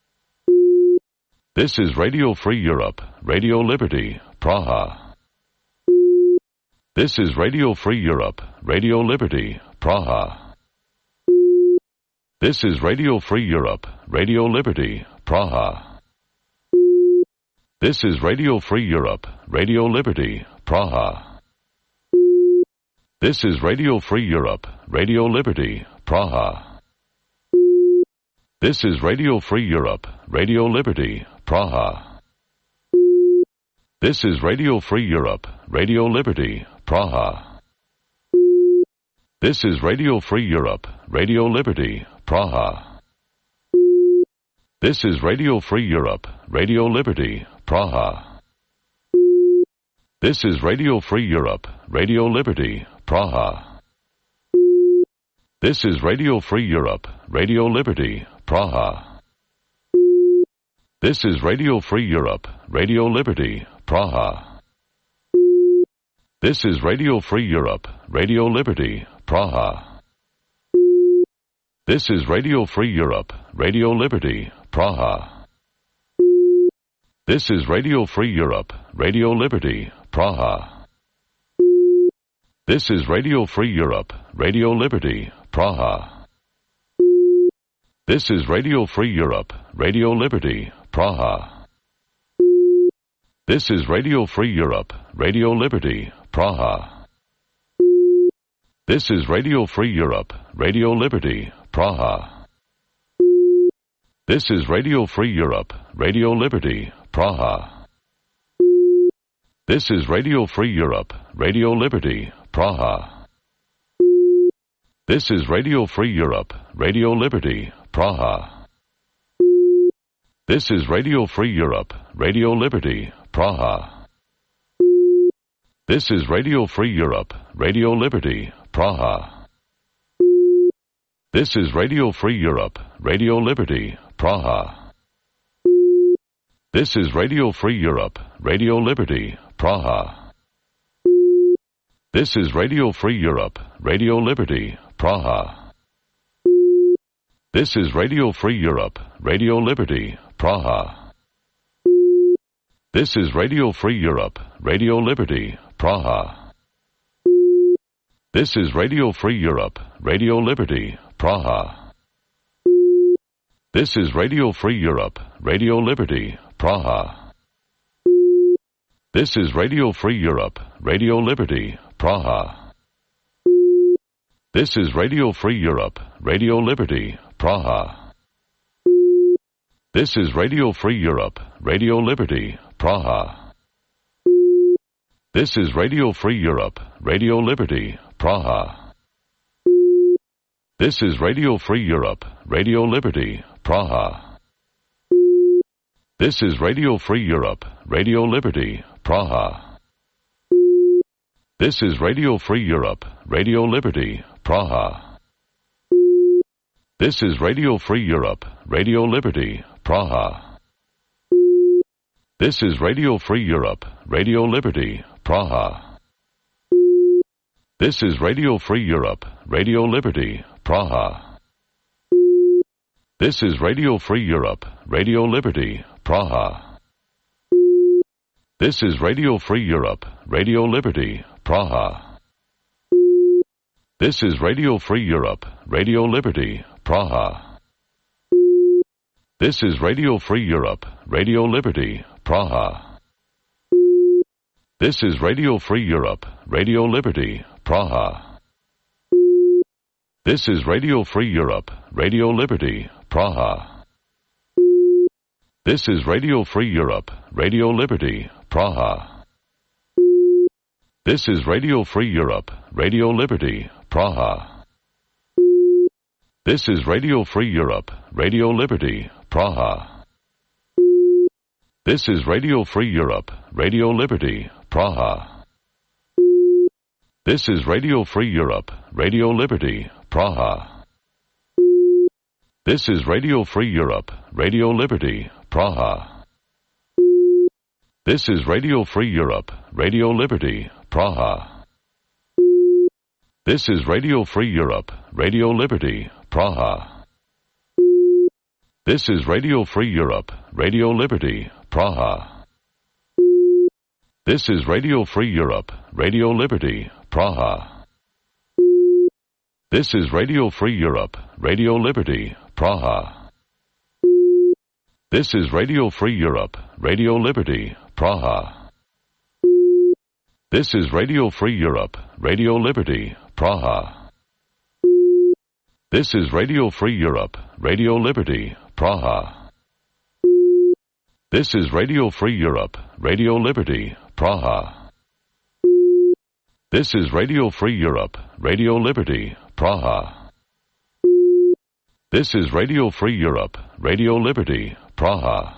This is Radio Free Europe, Radio Liberty, Praha. This is Radio Free Europe, Radio Liberty, Praha. This is Radio Free Europe, Radio Liberty, Praha. This is Radio Free Europe, Radio Liberty, Praha. This is Radio Free Europe, Radio Liberty, Praha. This is Radio Free Europe, Radio Liberty, Praha. This is Radio Free Europe, Radio Liberty, Praha. This is Radio Free Europe, Radio Liberty, Praha. This is Radio Free Europe, Radio Liberty, Praha. This is Radio Free Europe, Radio Liberty, Praha. This is Radio Free Europe, Radio Liberty, Praha. This is Radio Free Europe, Radio Liberty, Praha. This is Radio Free Europe, Radio Liberty, Praha. This is Radio Free Europe, Radio Liberty, Praha. This is Radio Free Europe, Radio Liberty, Praha. This is Radio Free Europe, Radio Liberty, Praha. This is Radio Free Europe, Radio Liberty, Praha. This is Radio Free Europe, Radio Liberty, Praha. This is Radio Free Europe, Radio Liberty, Praha. This is Radio Free Europe, Radio Liberty, Praha. This is Radio Free Europe, Radio Liberty, Praha. This is Radio Free Europe, Radio Liberty, Praha. This is Radio Free Europe, Radio Liberty, Praha. This is Radio Free Europe, Radio Liberty, Praha. This is Radio Free Europe, Radio Liberty, Praha. This is Radio Free Europe, Radio Liberty, Praha. This is Radio Free Europe, Radio Liberty, Praha. This is Radio Free Europe, Radio Liberty, Praha. This is Radio Free Europe, Radio Liberty, Praha. This is Radio Free Europe, Radio Liberty, Praha. This is Radio Free Europe, Radio Liberty, Praha. This is Radio Free Europe, Radio Liberty, Praha. This is Radio Free Europe, Radio Liberty, Praha. This is Radio Free Europe, Radio Liberty, Praha. This is Radio Free Europe, Radio Liberty, Praha. This is Radio Free Europe, Radio Liberty, Praha. This is Radio Free Europe, Radio Liberty, Praha. This is Radio Free Europe, Radio Liberty, Praha. This is Radio Free Europe, Radio Liberty, Praha. This is Radio Free Europe, Radio Liberty, Praha. This is Radio Free Europe, Radio Liberty, Praha. This is Radio Free Europe, Radio Liberty, Praha. This is Radio Free Europe, Radio Liberty, Praha. This is Radio Free Europe, Radio Liberty, Praha. This is Radio Free Europe, Radio Liberty, Praha. This is Radio Free Europe, Radio Liberty, Praha. This is Radio Free Europe, Radio Liberty, Praha. This is Radio Free Europe, Radio Liberty, Praha. This is Radio Free Europe, Radio Liberty, Praha. This is Radio Free Europe, Radio Liberty, Praha. This is Radio Free Europe, Radio Liberty, Praha. This is Radio Free Europe, Radio Liberty, Praha. This is Radio Free Europe, Radio Liberty, Praha. This is Radio Free Europe, Radio Liberty, Praha. This is Radio Free Europe, Radio Liberty, Praha. This is Radio Free Europe, Radio Liberty, Praha. This is Radio Free Europe, Radio Liberty, Praha. This is Radio Free Europe, Radio Liberty, Praha. This is Radio Free Europe, Radio Liberty, Praha. This is Radio Free Europe, Radio Liberty, Praha. This is Radio Free Europe, Radio Liberty, Praha. This is Radio Free Europe, Radio Liberty, Praha. This is Radio Free Europe, Radio Liberty, Praha. This is Radio Free Europe, Radio Liberty, Praha.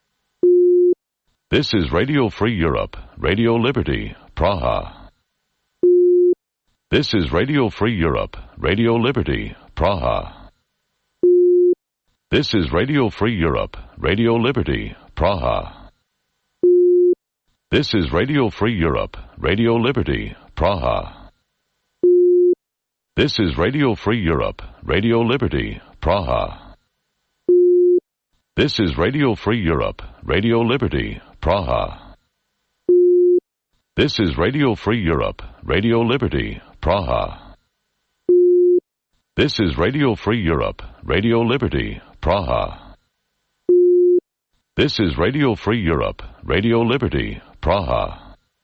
This is Radio Free Europe, Radio Liberty, Praha. This is Radio Free Europe, Radio Liberty, Praha. This is Radio Free Europe, Radio Liberty, Praha. This is Radio Free Europe, Radio Liberty, Praha. This is Radio Free Europe, Radio Liberty, Praha. This is Radio Free Europe, Radio Liberty, Praha. This is Radio Free Europe, Radio Liberty, Praha. This is Radio Free Europe, Radio Liberty, Praha. This is Radio Free Europe, Radio Liberty, Praha.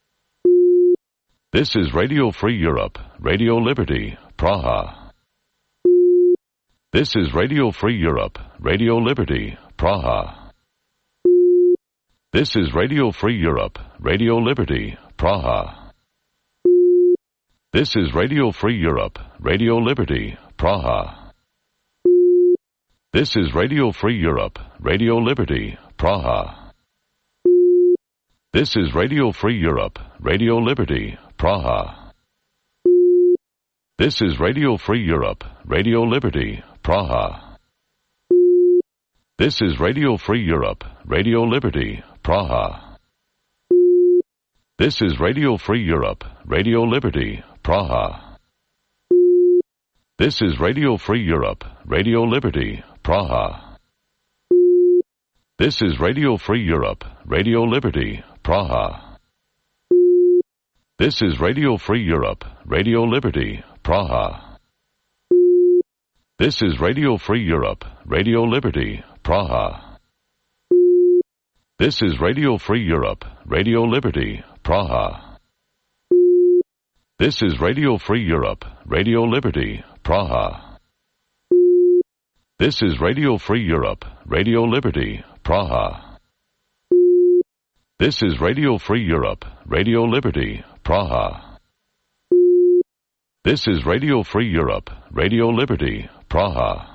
This is Radio Free Europe, Radio Liberty, Praha. This is Radio Free Europe, Radio Liberty, Praha. This is Radio Free Europe, Radio Liberty, Praha. This is Radio Free Europe, Radio Liberty, Praha. This is Radio Free Europe, Radio Liberty, Praha. This is Radio Free Europe, Radio Liberty, Praha. This is Radio Free Europe, Radio Liberty, Praha. This is Radio Free Europe, Radio Liberty, Praha. This is Radio Free Europe, Radio Liberty, Praha. This is Radio Free Europe, Radio Liberty, Praha. This is Radio Free Europe, Radio Liberty, Praha. This is Radio Free Europe, Radio Liberty, Praha. This is Radio Free Europe, Radio Liberty, Praha. This is Radio Free Europe, Radio Liberty, Praha. This is Radio Free Europe, Radio Liberty, Praha. This is Radio Free Europe, Radio Liberty, Praha. This is Radio Free Europe, Radio Liberty, Praha. This is Radio Free Europe, Radio Liberty, Praha.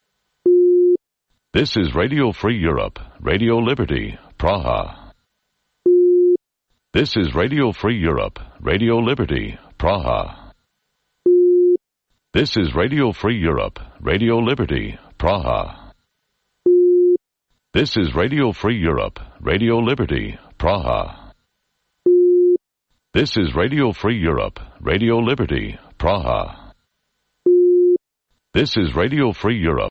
This is Radio Free Europe, Radio Liberty, Praha. This is Radio Free Europe, Radio Liberty, Praha. This is Radio Free Europe, Radio Liberty, Praha. This is Radio Free Europe, Radio Liberty, Praha. This is Radio Free Europe, Radio Liberty, Praha. This is Radio Free Europe.